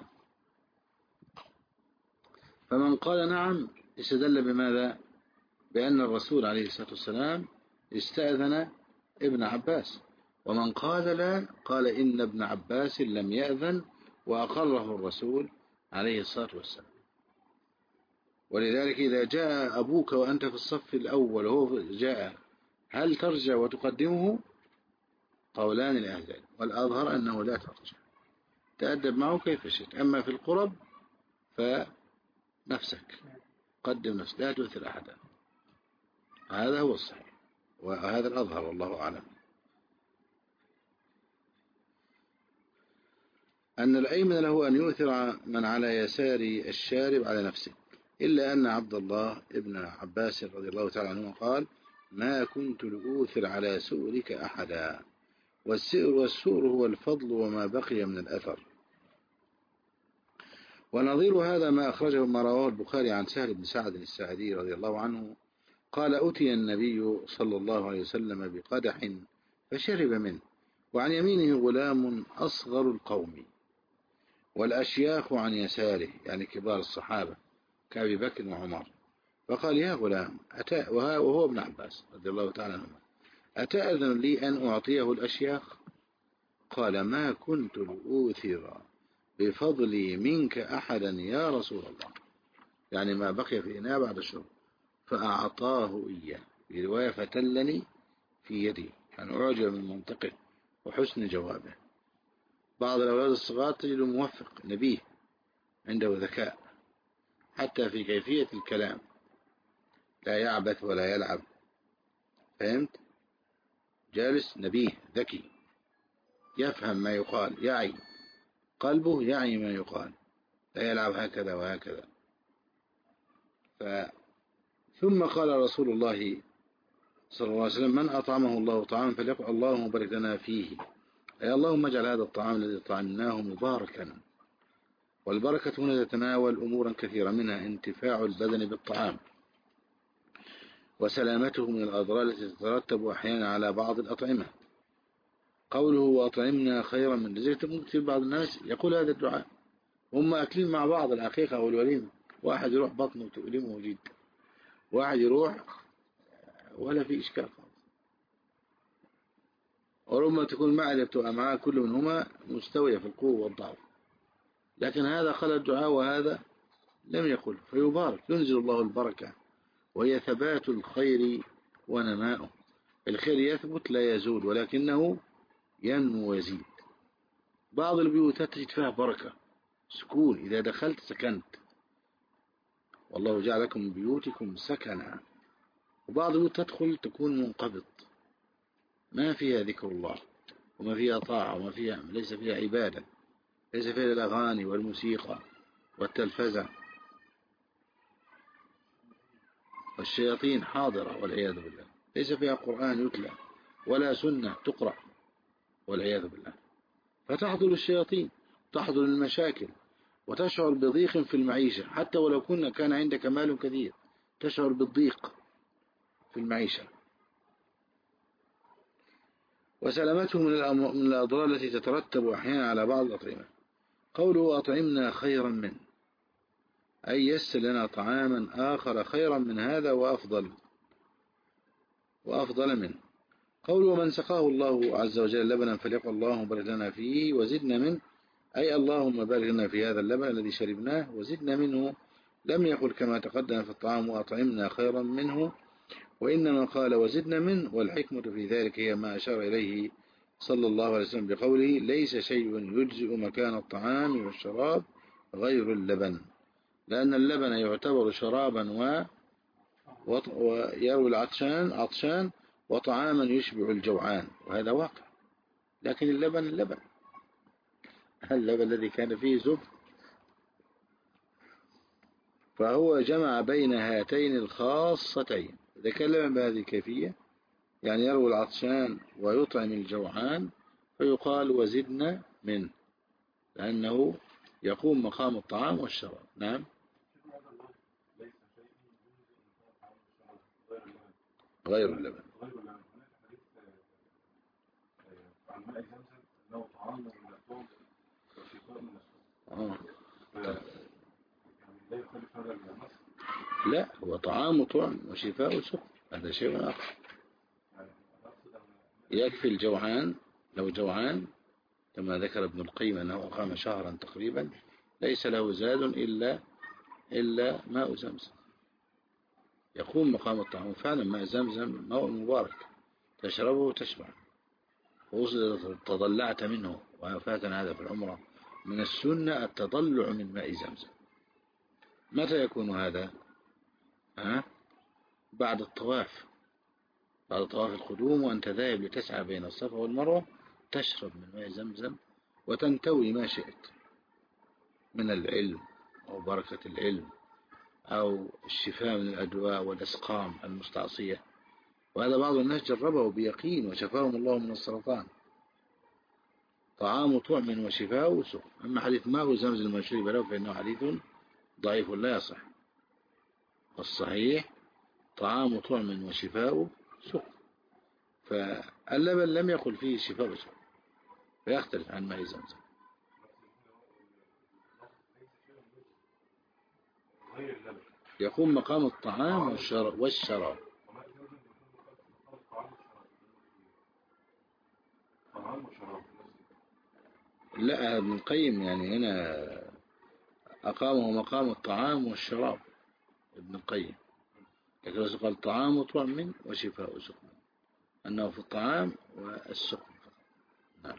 فمن قال نعم استدل بماذا؟ بأن الرسول عليه الصلاة والسلام استأذن ابن عباس. ومن قال لا، قال إن ابن عباس لم يأذن وأقره الرسول عليه الصلاة والسلام. ولذلك إذا جاء أبوك وأنت في الصف الأول وهو جاء، هل ترجع وتقدمه؟ قولان لأهل، والأظهر أنه لا ترجع، تأدب معه كيف شئت. أما في القرب فنفسك، قدم نفسك، لا تؤثر أحدا. هذا هو الصحيح وهذا الأظهر والله أعلم. أن الأيمن له أن يؤثر من على يسار الشارب على نفسه، إلا أن عبد الله ابن عباس رضي الله تعالى عنه قال ما كنت لأؤثر على سؤرك أحدا. والسؤر هو الفضل وما بقي من الأثر. ونظير هذا ما أخرجه ما رواه البخاري عن سهل بن سعد الساعدي رضي الله عنه قال أتي النبي صلى الله عليه وسلم بقدح فشرب منه، وعن يمينه غلام أصغر القوم والأشياخ عن يساره، يعني كبار الصحابة كأبي بكر وعمر. فقال يا غلام وهو ابن عباس رضي الله تعالى عنه أتأذن لي أن أعطيه الأشياخ؟ قال ما كنت لأوثر بفضلي منك أحدا يا رسول الله، يعني ما بقي في إناء بعد الشرب. فأعطاه إياه، في رواية فتلني في يدي، يعني أعجب من منطقه وحسن جوابه. بعض الأولاد الصغار تجد موفق نبيه عنده ذكاء حتى في كيفية الكلام، لا يعبث ولا يلعب، فهمت؟ جالس نبيه ذكي يفهم ما يقال، يعي قلبه، يعي ما يقال، لا يلعب هكذا وهكذا. ثم قال رسول الله صلى الله عليه وسلم من أطعمه الله طعاما فليقل اللهم بارك لنا فيه، أي اللهم اجعل هذا الطعام الذي طعمناه مباركا. والبركة هنا تتناول أمورا كثيرة، منها انتفاع البدن بالطعام، وسلامته من الأضرار التي تترتب أحيانا على بعض الأطعمة. قوله وأطعمنا خيرا من لذلك ممكن بعض الناس يقول هذا الدعاء هم أكلين مع بعض العقيقة والوليمة، واحد يروح بطنه تؤلمه جدا، واحد يروح ولا في إشكال خالص، وربما تكون معدة بتبقى معاه كل منهما مستوية في القوة والضعف، لكن هذا قال الدعاء وهذا لم يقل، فيبارك، ينزل الله البركة، وهي ثبات الخير ونماؤه. الخير يثبت لا يزول، ولكنه ينمو ويزيد. بعض البيوت تجد فيها بركة سكون، إذا دخلت سكنت، والله جعل لكم من بيوتكم سكنا. وبعض البيوت تدخل تكون منقبض، ما فيها ذكر الله وما فيها طاعة وما فيها، ليس فيها عبادة، ليس فيها الأغاني والموسيقى والتلفزة، والشياطين حاضرة والعياذ بالله، ليس فيها قرآن يتلى ولا سنة تقرأ والعياذ بالله. فتحضر الشياطين، تحضر المشاكل، وتشعر بضيق في المعيشة، حتى ولو كان عندك مال كثير تشعر بالضيق في المعيشة. وسلامته من الأضرار التي تترتب أحيانا على بعض الأطعمة. قوله أطعمنا خيرا منه، أي يسر لنا طعاما آخر خيرا من هذا وأفضل منه. قوله ومن سقاه الله عز وجل لبنا فليقل اللهم بارك لنا فيه وزدنا منه، أي اللهم بارك لنا في هذا اللبن الذي شربناه وزدنا منه لم يقل كما تقدم في الطعام وأطعمنا خيرا منه، وإنما قال وزدنا منه، والحكمة في ذلك هي ما أشار إليه صلى الله عليه وسلم بقوله ليس شيء يجزئ مكان الطعام والشراب غير اللبن، لأن اللبن يعتبر شرابا ويروي العطشان عطشان وطعاما يشبع الجوعان، وهذا واقع. لكن اللبن الذي كان فيه زبد، فهو جمع بين هاتين الخاصتين. إذا كلم بهذه الكيفية يعني يروي العطشان ويطعم الجوعان فيقال وزدنا منه، لأنه يقوم مقام الطعام والشراب. نعم. غير اللبن. لا، هو طعام وطعم وشفاء وسقم، هذا شيء آخر. يكفي الجوعان، لو جوعان كما ذكر ابن القيم أنه أقام شهرا تقريبا ليس له زاد إلا ماء زمزم، يقوم مقام الطعام. فعلا ماء زمزم ماء مبارك تشربه وتشبع، وإذا تضلعت منه، وفاتنا هذا في العمرة من السنة التضلع من ماء زمزم. متى يكون هذا؟ بعد الطواف، بعد طواف القدوم، وأنت ذاهب لتسعى بين الصفا والمروة تشرب من ماء زمزم وتنتوي ما شئت من العلم أو بركة العلم أو الشفاء من الأدواء والأسقام المستعصية. وهذا بعض الناس جربه بيقين وشفاهم الله من السرطان. طعام طعم وشفاء وسقم. أما حديث ماء زمزم من شرب له فإنه حديث ضعيف لا يصح، والصحيح طعام طعم وشفاء سقم. فاللبن لم يقل فيه شفاء وسقم، فيختلف عن ماء زمزم. يقوم مقام الطعام والشراب. لا، ابن القيم يعني هنا أقامه مقام الطعام والشراب ابن القيم، لكن قال طعام وطعم وشفاء وسقم، أنه في الطعام والسقم. نعم.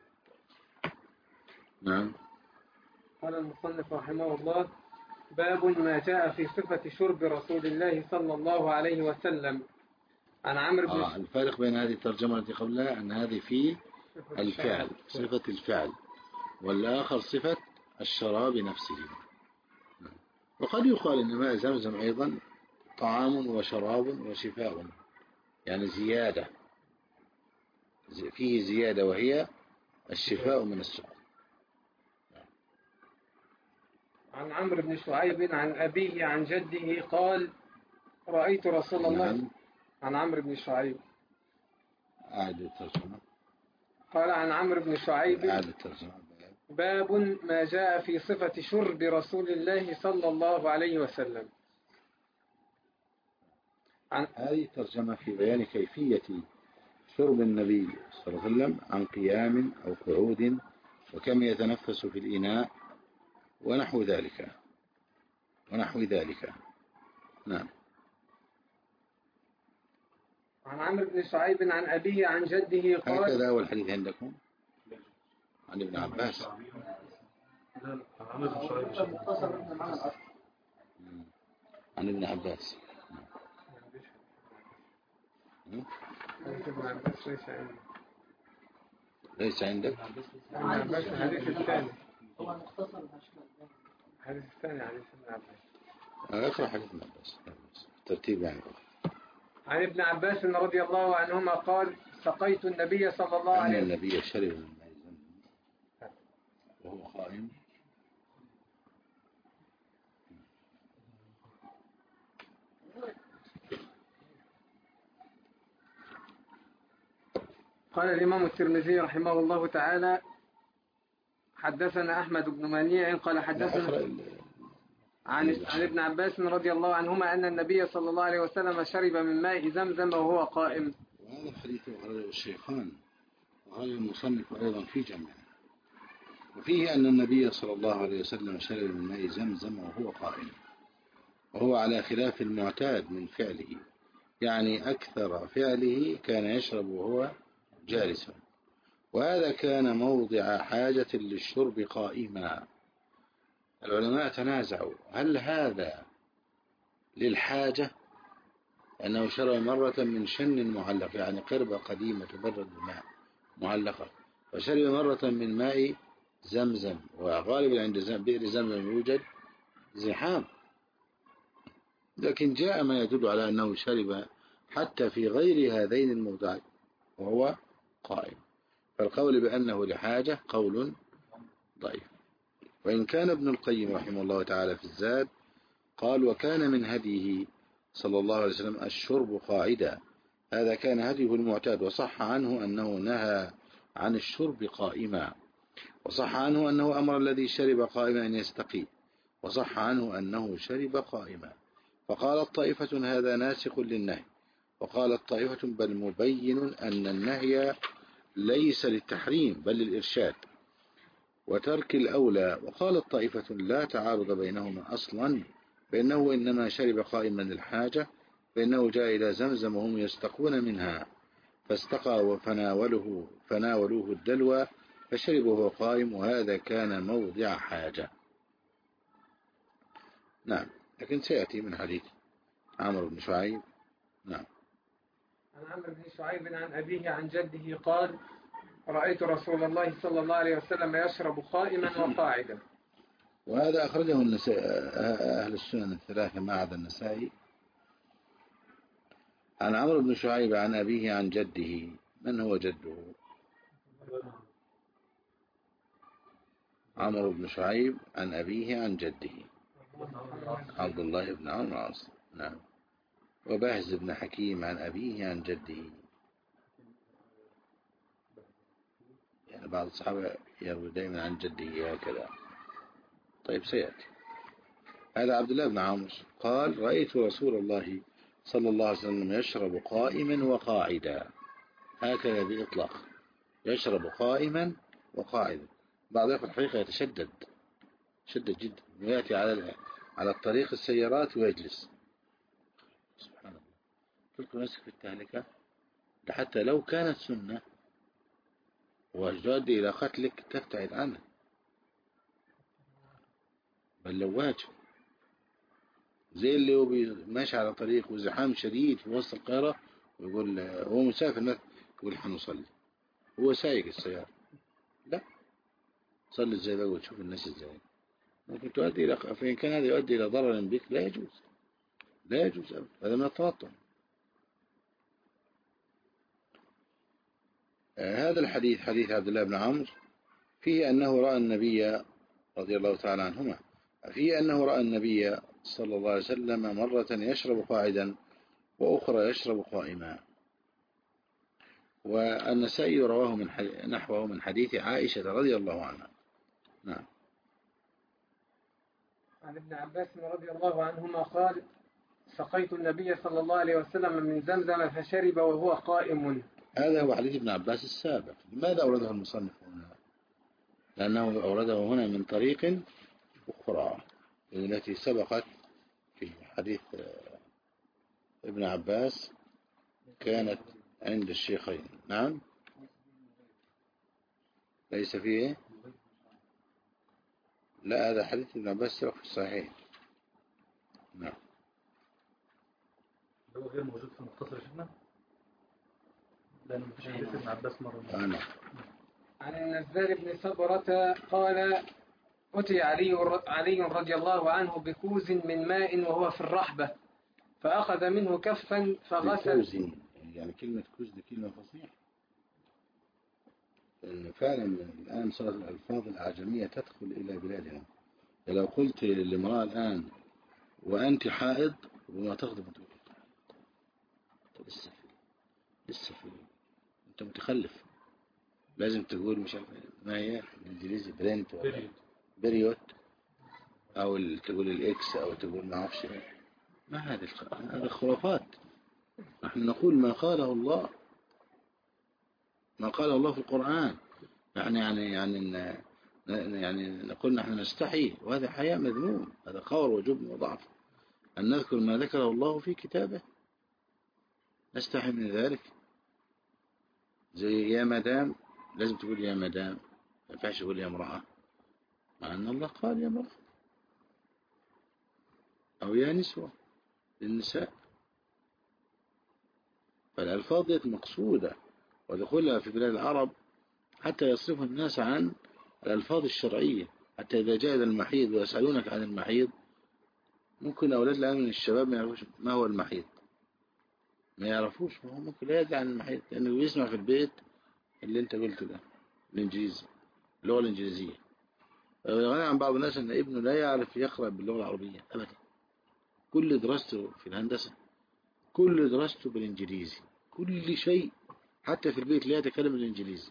نعم. قال المصنف رحمه الله: باب ما جاء في صفة شرب رسول الله صلى الله عليه وسلم. عن عمرو بن الفارق بين هذه الترجمة التي قبلها أن هذه في الفعل، صفة الفعل، والآخر صفة الشراب نفسه. وقد يقال إن ماء زمزم أيضا طعام وشراب وشفاء، يعني زيادة، فيه زيادة وهي الشفاء من السقم. عن عمرو بن شعيب عن أبيه عن جده قال: رأيت رسول الله. عن عمرو بن شعيب. أعد الترجمة. قال عن عمرو بن شعيب: أعد الترجمة. باب ما جاء في صفة شرب رسول الله صلى الله عليه وسلم. هذه ترجمة في بيان كيفية شرب النبي صلى الله عليه وسلم عن قيام أو قعود، وكم يتنفس في الإناء ونحو ذلك. نعم. عن عمرو بن شعيب عن أبيه عن جده قال: هكذا هو الحديث عندكم عن ابن عباس. عن ابن عباس. ليس عندك. ابن عباس الحديث الثاني. الحديث الثاني حديث ابن عباس. اقرأ حديث ابن عباس ترتيب يعني. عن ابن عباس رضي الله عنهما قال: سقيت النبي صلى الله عليه وسلم. النبي شرب من ماء زمزم وهو قائم. قال الإمام الترمذي رحمه الله تعالى: حدثنا أحمد بن منيع قال حدثنا عن ابن عباس رضي الله عنهما أن النبي صلى الله عليه وسلم شرب من ماء زمزم وهو قائم. وهذا الحديث أخرجه الشيخان وقال المصنف أيضا في جمع، وفيه أن النبي صلى الله عليه وسلم شرب من ماء زمزم وهو قائم. وهو على خلاف المعتاد من فعله، يعني أكثر فعله كان يشرب وهو جالس، وهذا كان موضع حاجة للشرب قائما. العلماء تنازعوا هل هذا للحاجة، أنه شرب مرة من شن معلق، يعني قربة قديمة تبرد بالماء معلقة، وشرب مرة من ماء زمزم، وغالبا عند بئر زمزم يوجد زحام، لكن جاء ما يدل على أنه شرب حتى في غير هذين الموضعين وهو قائم، فالقول بأنه لحاجة قول ضعيف. وإن كان ابن القيم رحمه الله تعالى في الزاد قال وكان من هديه صلى الله عليه وسلم الشرب قاعدا، هذا كان هديه المعتاد، وصح عنه أنه نهى عن الشرب قائما، وصح عنه أنه أمر الذي شرب قائما أن يستقي، وصح عنه أنه شرب قائما. فقالت طائفة هذا ناسخ للنهي، وقالت طائفة بل مبين أن النهي ليس للتحريم بل للإرشاد وترك الأولى. وقالت طائفة لا تعارض بينهما أصلا، فإنه إنما شرب قائما للحاجة، فإنه جاء إلى زمزم وهم يستقون منها فاستقى فناولوه الدلوى فشرب وهو قائم، وهذا كان موضع حاجة. نعم، لكن سيأتي من حديث عمرو بن شعيب. نعم. عن عمرو بن شعيب عن أبيه عن جده قال رأيت رسول الله صلى الله عليه وسلم يشرب قائما وقاعدا. وهذا أخرجه أهل السنن الثلاثة ما عدا النسائي. عن عمرو بن شعيب عن أبيه عن جده. من هو جده؟ عمرو بن شعيب عن أبيه عن جده عبد الله بن عمرو العاص. نعم. وبهز بن حكيم عن أبيه عن جده، يعني بعض الصحابة يروي دائما عن جده هكذا. طيب سيأتي. هذا عبد الله بن عمرو قال رأيت رسول الله صلى الله عليه وسلم يشرب قائما وقاعدا، هكذا بإطلاق، يشرب قائما وقاعدا. بعض الحقيقة يتشدد شدد جدا، ويأتي على الطريق السيارات ويجلس. سبحان الله، تلقي نفسك في التهلكة، حتى لو كانت سنة وتؤدي إلى قتلك تبتعد عنه، بل لو واجب، زي اللي هو ماشي على طريق وزحام شديد في وسط القاهرة ويقول هو مسافر مثلا يقول حنصلي، هو سايق السيارة، لا، صلي ازاي بقى وتشوف الناس ازاي، ممكن تؤدي إلى، فإن كان هذا يؤدي إلى ضرر بك لا يجوز، لا يجوز أبدا، هذا من التنطع. هذا الحديث حديث عبد الله بن عمرو فيه أنه رأى النبي رضي الله تعالى عنهما، فيه أنه رأى النبي صلى الله عليه وسلم مرة يشرب قاعدا وأخرى يشرب قائما. والنسائي رواه نحوه من حديث عائشة رضي الله عنها. نعم. عن ابن عباس رضي الله عنهما قال سقيت النبي صلى الله عليه وسلم من زمزم فشرب وهو قائم. هذا هو حديث ابن عباس السابق. لماذا أورده المصنف هنا؟ لأنه أورده هنا من طريق أخرى التي سبقت في حديث ابن عباس كانت عند الشيخين. نعم، ليس فيه، لا، هذا حديث ابن عباس سبق في الصحيح. نعم. هو غير موجود في المختصر شفنا، لأنه مفيش حديث ابن عباس مرة. نعم. عن النزار بن صبرة قال أتي علي رضي الله عنه بكوز من ماء وهو في الرحبة فأخذ منه كفا فغسل. يعني كلمة كوز دي كلمة فصيحة، لأن فعلا الآن صارت الألفاظ الأعجمية تدخل إلى بلادنا. لو قلت للمرأة الآن وأنت حائض وما تغضب تقول لسه في أنت متخلف، لازم تقول مش عارف ما هي بالإنجليزي برنت ولا بريوت، أو تقول الإكس، أو تقول ما أعرفش إيه. ما هذه خرافات. نحن نقول ما قاله الله، ما قاله الله في القرآن. يعني نقول نحن نستحي، وهذا حياء مذموم، هذا خور وجبن وضعف. أن نذكر ما ذكره الله في كتابه، نستحي من ذلك. زي يا مدام، لازم تقول يا مدام، ما ينفعش تقول يا امرأة، مع أن الله قال يا امرأة، أو يا نسوة للنساء. فالألفاظ دي مقصودة، ودخولها في بلاد العرب حتى يصرف الناس عن الألفاظ الشرعية. حتى إذا جاء المحيض ويسألونك عن المحيض، ممكن أولاد الآن من الشباب ما يعرفوش ما هو المحيض، ما يعرفوش، ما هو ممكن لا يدري عن المحيض لأنه بيسمع في البيت اللي أنت قلته ده، الإنجليزي، اللغة الإنجليزية. غني عن بعض الناس أن ابنه لا يعرف يقرأ باللغة العربية أبدا، كل دراسته في الهندسة، كل دراسته بالإنجليزي، كل شيء، حتى في البيت لا يتكلم الإنجليزي.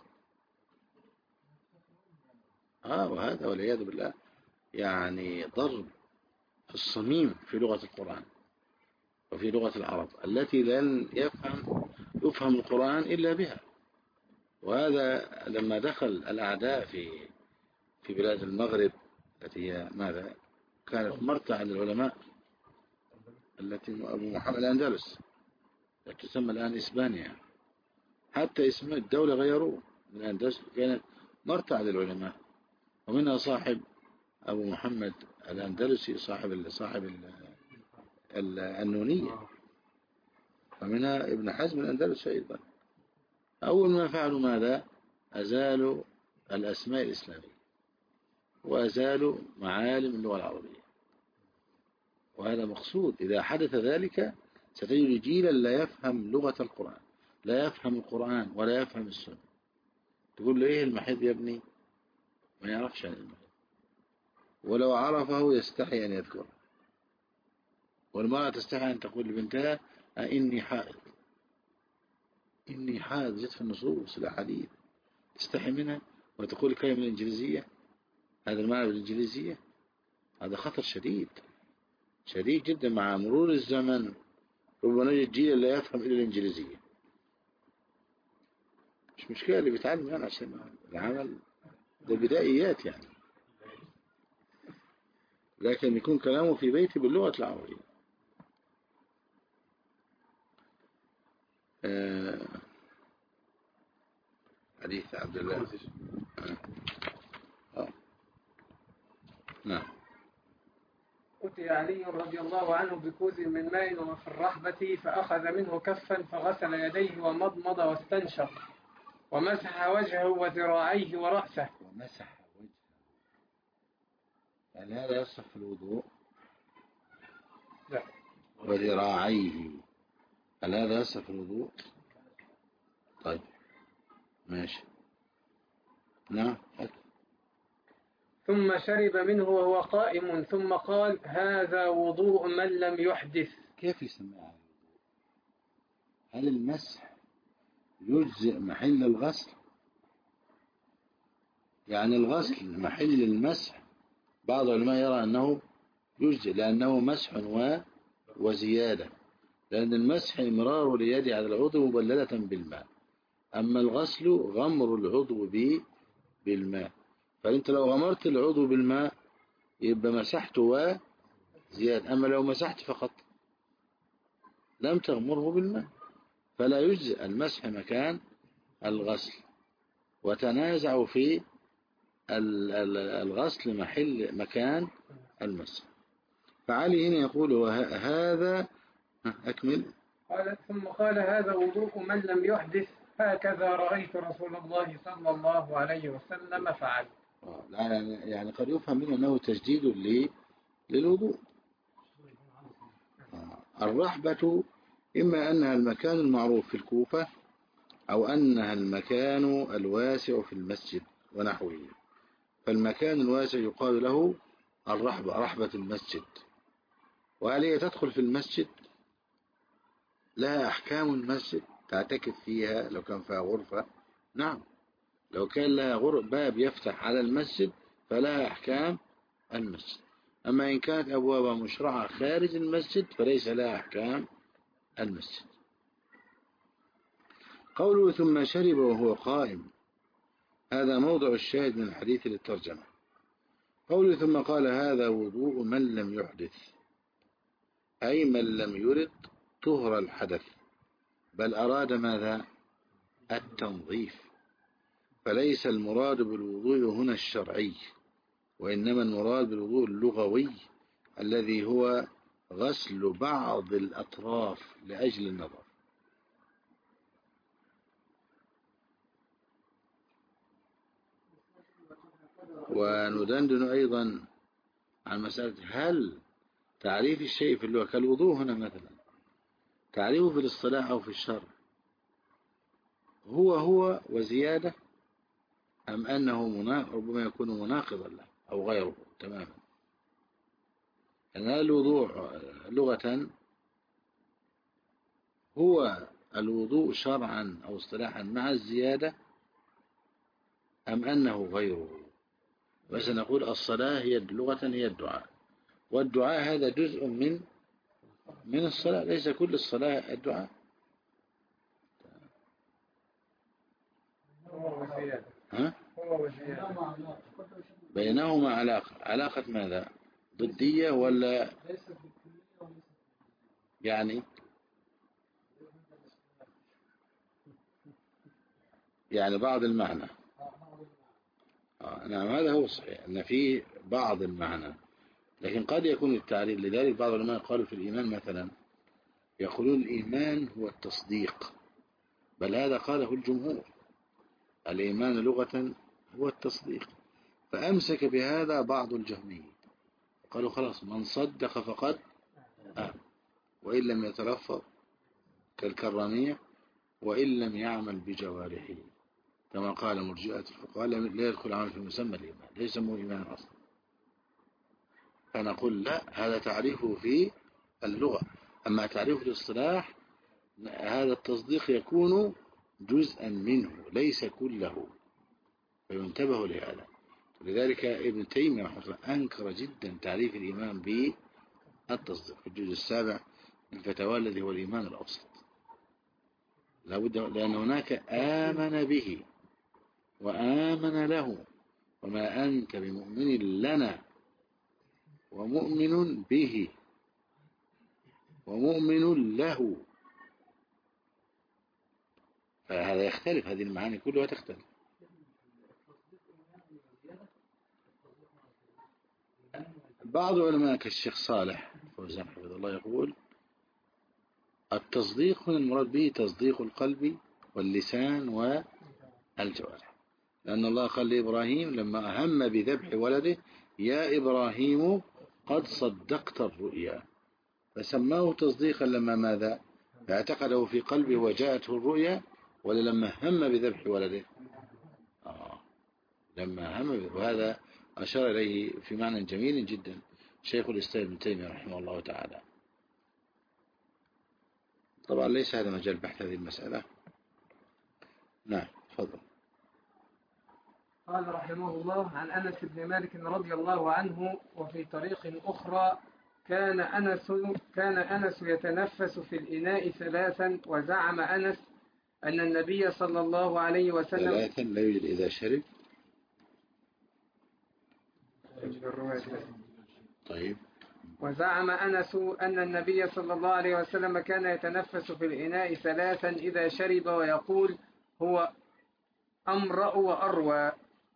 وهذا والعياذ بالله يعني ضرب في الصميم في لغة القرآن وفي لغة العرب التي لن يفهم القرآن إلا بها. وهذا لما دخل الأعداء في بلاد المغرب التي هي ماذا كانت مرتع للعلماء، التي أبو محمد الأندلس التي تسمى الآن إسبانيا، حتى اسم الدولة غيروه، من الأندلس كانت مرتع للعلماء، ومنها صاحب أبو محمد الأندلسي صاحب النونية، ومنها ابن حزم الأندلسي أيضا. أول ما فعلوا ماذا؟ أزالوا الأسماء الإسلامية وأزالوا معالم اللغة العربية. وهذا مقصود، إذا حدث ذلك ستجد جيلا لا يفهم لغة القرآن، لا يفهم القرآن ولا يفهم السنة. تقول له إيه المحيض يا ابني؟ ما يعرفش عن المحيض، ولو عرفه يستحي أن يذكره. والمرأة تستحي أن تقول لبنتها إني حائض، إني حائض، جت في النصوص الأحاديث، تستحي منها وتقول الكلمة بالإنجليزية، هذا المعنى بالإنجليزية، هذا خطر شديد شديد جدا. مع مرور الزمن ربما نجد جيل لا يفهم إلا الإنجليزية. مش مشكلة اللي بيتعلم يعني، عشان العمل ده بدائيات يعني، لكن يكون كلامه في بيتي باللغة العربية. حديث عبد الله. نعم. أتي علي رضي الله عنه بكوز من ماء وفي الرحبة، فأخذ منه كفا فغسل يديه ومضمض واستنشق ومسح وجهه وذراعيه ورأسه. ومسح وجهه، هل هذا يصح في الوضوء؟ لا. وذراعيه، هل هذا يصح في الوضوء؟ طيب ماشي. نعم. ثم شرب منه وهو قائم، ثم قال هذا وضوء من لم يحدث. كيف يسمعها الوضوء؟ هل المسح يجزئ محل الغسل؟ يعني الغسل محل المسح، بعض العلماء يرى أنه يجزئ لأنه مسح وزيادة، لأن المسح إمرار اليد على العضو مبللة بالماء، أما الغسل غمر العضو بالماء. فأنت لو غمرت العضو بالماء يبقى مسحت وزيادة، أما لو مسحت فقط لم تغمره بالماء فلا يجزئ المسح مكان الغسل. وتنازعوا في الغسل محل مكان المسح. فعلي هنا يقول هذا، أكمل. ثم قال هذا وضوء من لم يحدث، هكذا رأيت رسول الله صلى الله عليه وسلم فعل. يعني قد يفهم منه أنه تجديد للوضوء. الرحبة إما أنها المكان المعروف في الكوفة، أو أنها المكان الواسع في المسجد ونحوه. فالمكان الواسع يقال له الرحبة، رحبة المسجد. وهل هي تدخل في المسجد؟ لها أحكام المسجد، تعتكف فيها لو كان فيها غرفة، نعم. لو كان لها باب يفتح على المسجد فلها أحكام المسجد. أما إن كانت أبوابها مشرعة خارج المسجد فليس لها أحكام المسجد. قوله ثم شرب وهو قائم، هذا موضع الشاهد من الحديث للترجمة. قوله ثم قال هذا وضوء من لم يحدث، أي من لم يرد طهر الحدث، بل أراد ماذا؟ التنظيف. فليس المراد بالوضوء هنا الشرعي، وإنما المراد بالوضوء اللغوي الذي هو غسل بعض الأطراف لأجل النظر. وندندن أيضا عن مسألة هل تعريف الشيء في اللغة كالوضوء هنا مثلا، تعريفه في الاصطلاح أو في الشرع هو وزيادة، أم أنه ربما يكون مناقضا له أو غيره تماما. أن الوضوء لغة هو الوضوء شرعا أو اصطلاحا مع الزيادة، أم أنه غيره. بس نقول الصلاة هي لغة هي الدعاء، والدعاء هذا جزء من الصلاة، ليس كل الصلاة الدعاء. ها؟ بينهما علاقة ماذا؟ ضدية ولا يعني بعض المعنى. نعم هذا هو الصحيح، أن فيه بعض المعنى، لكن قد يكون التعريف. لذلك بعض العلماء قالوا في الإيمان مثلا، يقولون الإيمان هو التصديق، بل هذا قاله الجمهور، الإيمان لغة هو التصديق. فأمسك بهذا بعض الجهميين، قالوا خلاص من صدق فقد وإن لم يتلفظ كالكرامية، وإن لم يعمل بجوارحه، كما قال مرجئة الفقهاء لا يدخل عمل في مسمى الإيمان، ليس سموه إيمانا أصلا. فنقول لا، هذا تعريفه في اللغة. أما تعريفه في الاصطلاح، هذا التصديق يكون جزءا منه ليس كله، فينتبه لهذا. لذلك ابن تيمية رحمه الله أنكر جدا تعريف الإيمان بالتصديق في الجزء 7 من فتاوى الذي هو الإيمان الأوسط. لابد، لأن هناك آمن به وآمن له، وما أنت بمؤمن لنا ومؤمن به ومؤمن له، فهذا يختلف، هذه المعاني كلها تختلف. بعض علماء كالشيخ صالح فوزان حفظه الله يقول التصديق هنا المراد به تصديق القلب واللسان والجوارح، لأن الله قال لإبراهيم لما أهم بذبح ولده يا إبراهيم قد صدقت الرؤيا، فسماه تصديقا لما ماذا؟ اعتقده في قلبه وجاءته الرؤيا، ولا لما هم بذبح ولده؟ لما هم. وهذا أشار إليه في معنى جميل جدا شيخ الإسلام ابن تيمية رحمه الله تعالى. طبعا ليس هذا مجال بحث هذه المسألة. نعم تفضل. قال رحمه الله عن أنس بن مالك رضي الله عنه: وفي طريق أخرى كان أنس يتنفس في الإناء 3، وزعم أنس أن النبي صلى الله عليه وسلم 3 لا يوجد إذا شرب. طيب. وزعم أنس أن النبي صلى الله عليه وسلم كان يتنفس في الإناء 3 إذا شرب، ويقول هو أمرأ وأروى.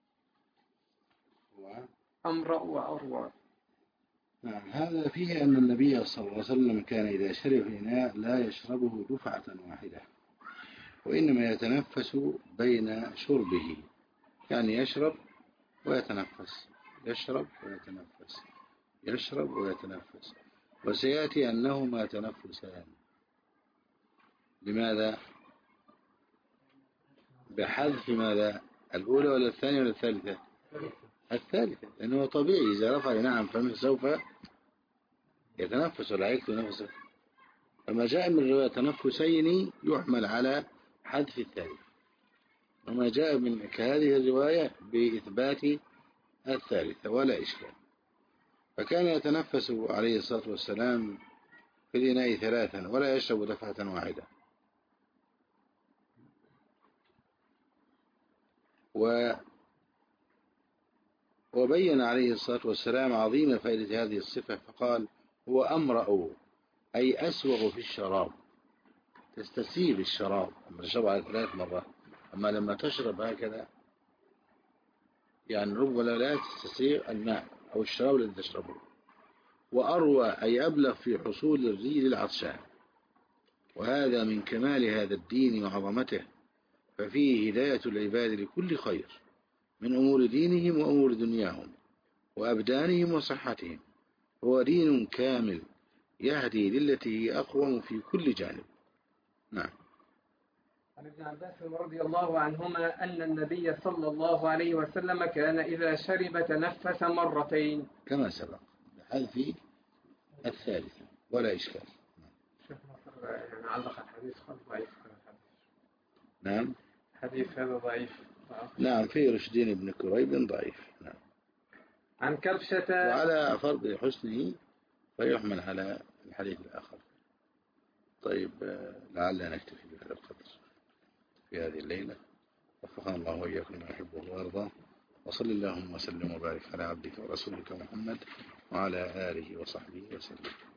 أمرأ وأروى. نعم هذا فيه أن النبي صلى الله عليه وسلم كان إذا شرب الإناء لا يشربه دفعة واحدة، وإنما يتنفس بين شربه، يعني يشرب ويتنفس، يشرب ويتنفس، يشرب ويتنفس. وسيأتي أنهما تنفسان. لماذا؟ بحذف ماذا؟ الأولى ولا الثانية ولا الثالثة؟ الثالثة، لأنه طبيعي إذا رفع نعم فمن سوف يتنفس ولا يكتب نفسه. فما جاء من رواية تنفسين يحمل على حذف الثالث، وما جاء من كهذه الرواية بإثبات الثالثة ولا إشكال. فكان يتنفس عليه الصلاة والسلام في الإناء 3 ولا يشرب دفعة واحدة. وبين عليه الصلاة والسلام عظيم فائدة هذه الصفة، فقال هو أمرأ، أي أسوغ في الشراب، تستسيغ الشراب لما تشرب على 3 مرات. أما لما تشرب هكذا يعني ربما لا تستسيغ الماء أو الشراب الذي تشربه. وأروى أي أبلغ في حصول الري للعطشان، وهذا من كمال هذا الدين وعظمته، ففيه هداية العباد لكل خير من أمور دينهم وأمور دنياهم وأبدانهم وصحتهم. هو دين كامل يهدي للتي هي أقوم في كل جانب. نعم. عن ابن عباس رضي الله عنهما أن النبي صلى الله عليه وسلم كان إذا شرب تنفس مرتين كما سبق بحذف الثالثة ولا إشكال. شيخ نصر يعني علق الحديث خالص ضعيف. نعم. حديث هذا ضعيف. نعم في رشدين بن كريب ضعيف. نعم. عن كبشة. وعلى فرض حسنه فيحمل على الحديث الآخر. طيب لعلنا نكتفي بهذا القدر في هذه الليلة. وفقنا الله وإياكم ما يحبه ويرضاه. وصل اللهم وسلم وبارك على عبدك ورسولك محمد وعلى آله وصحبه وسلم.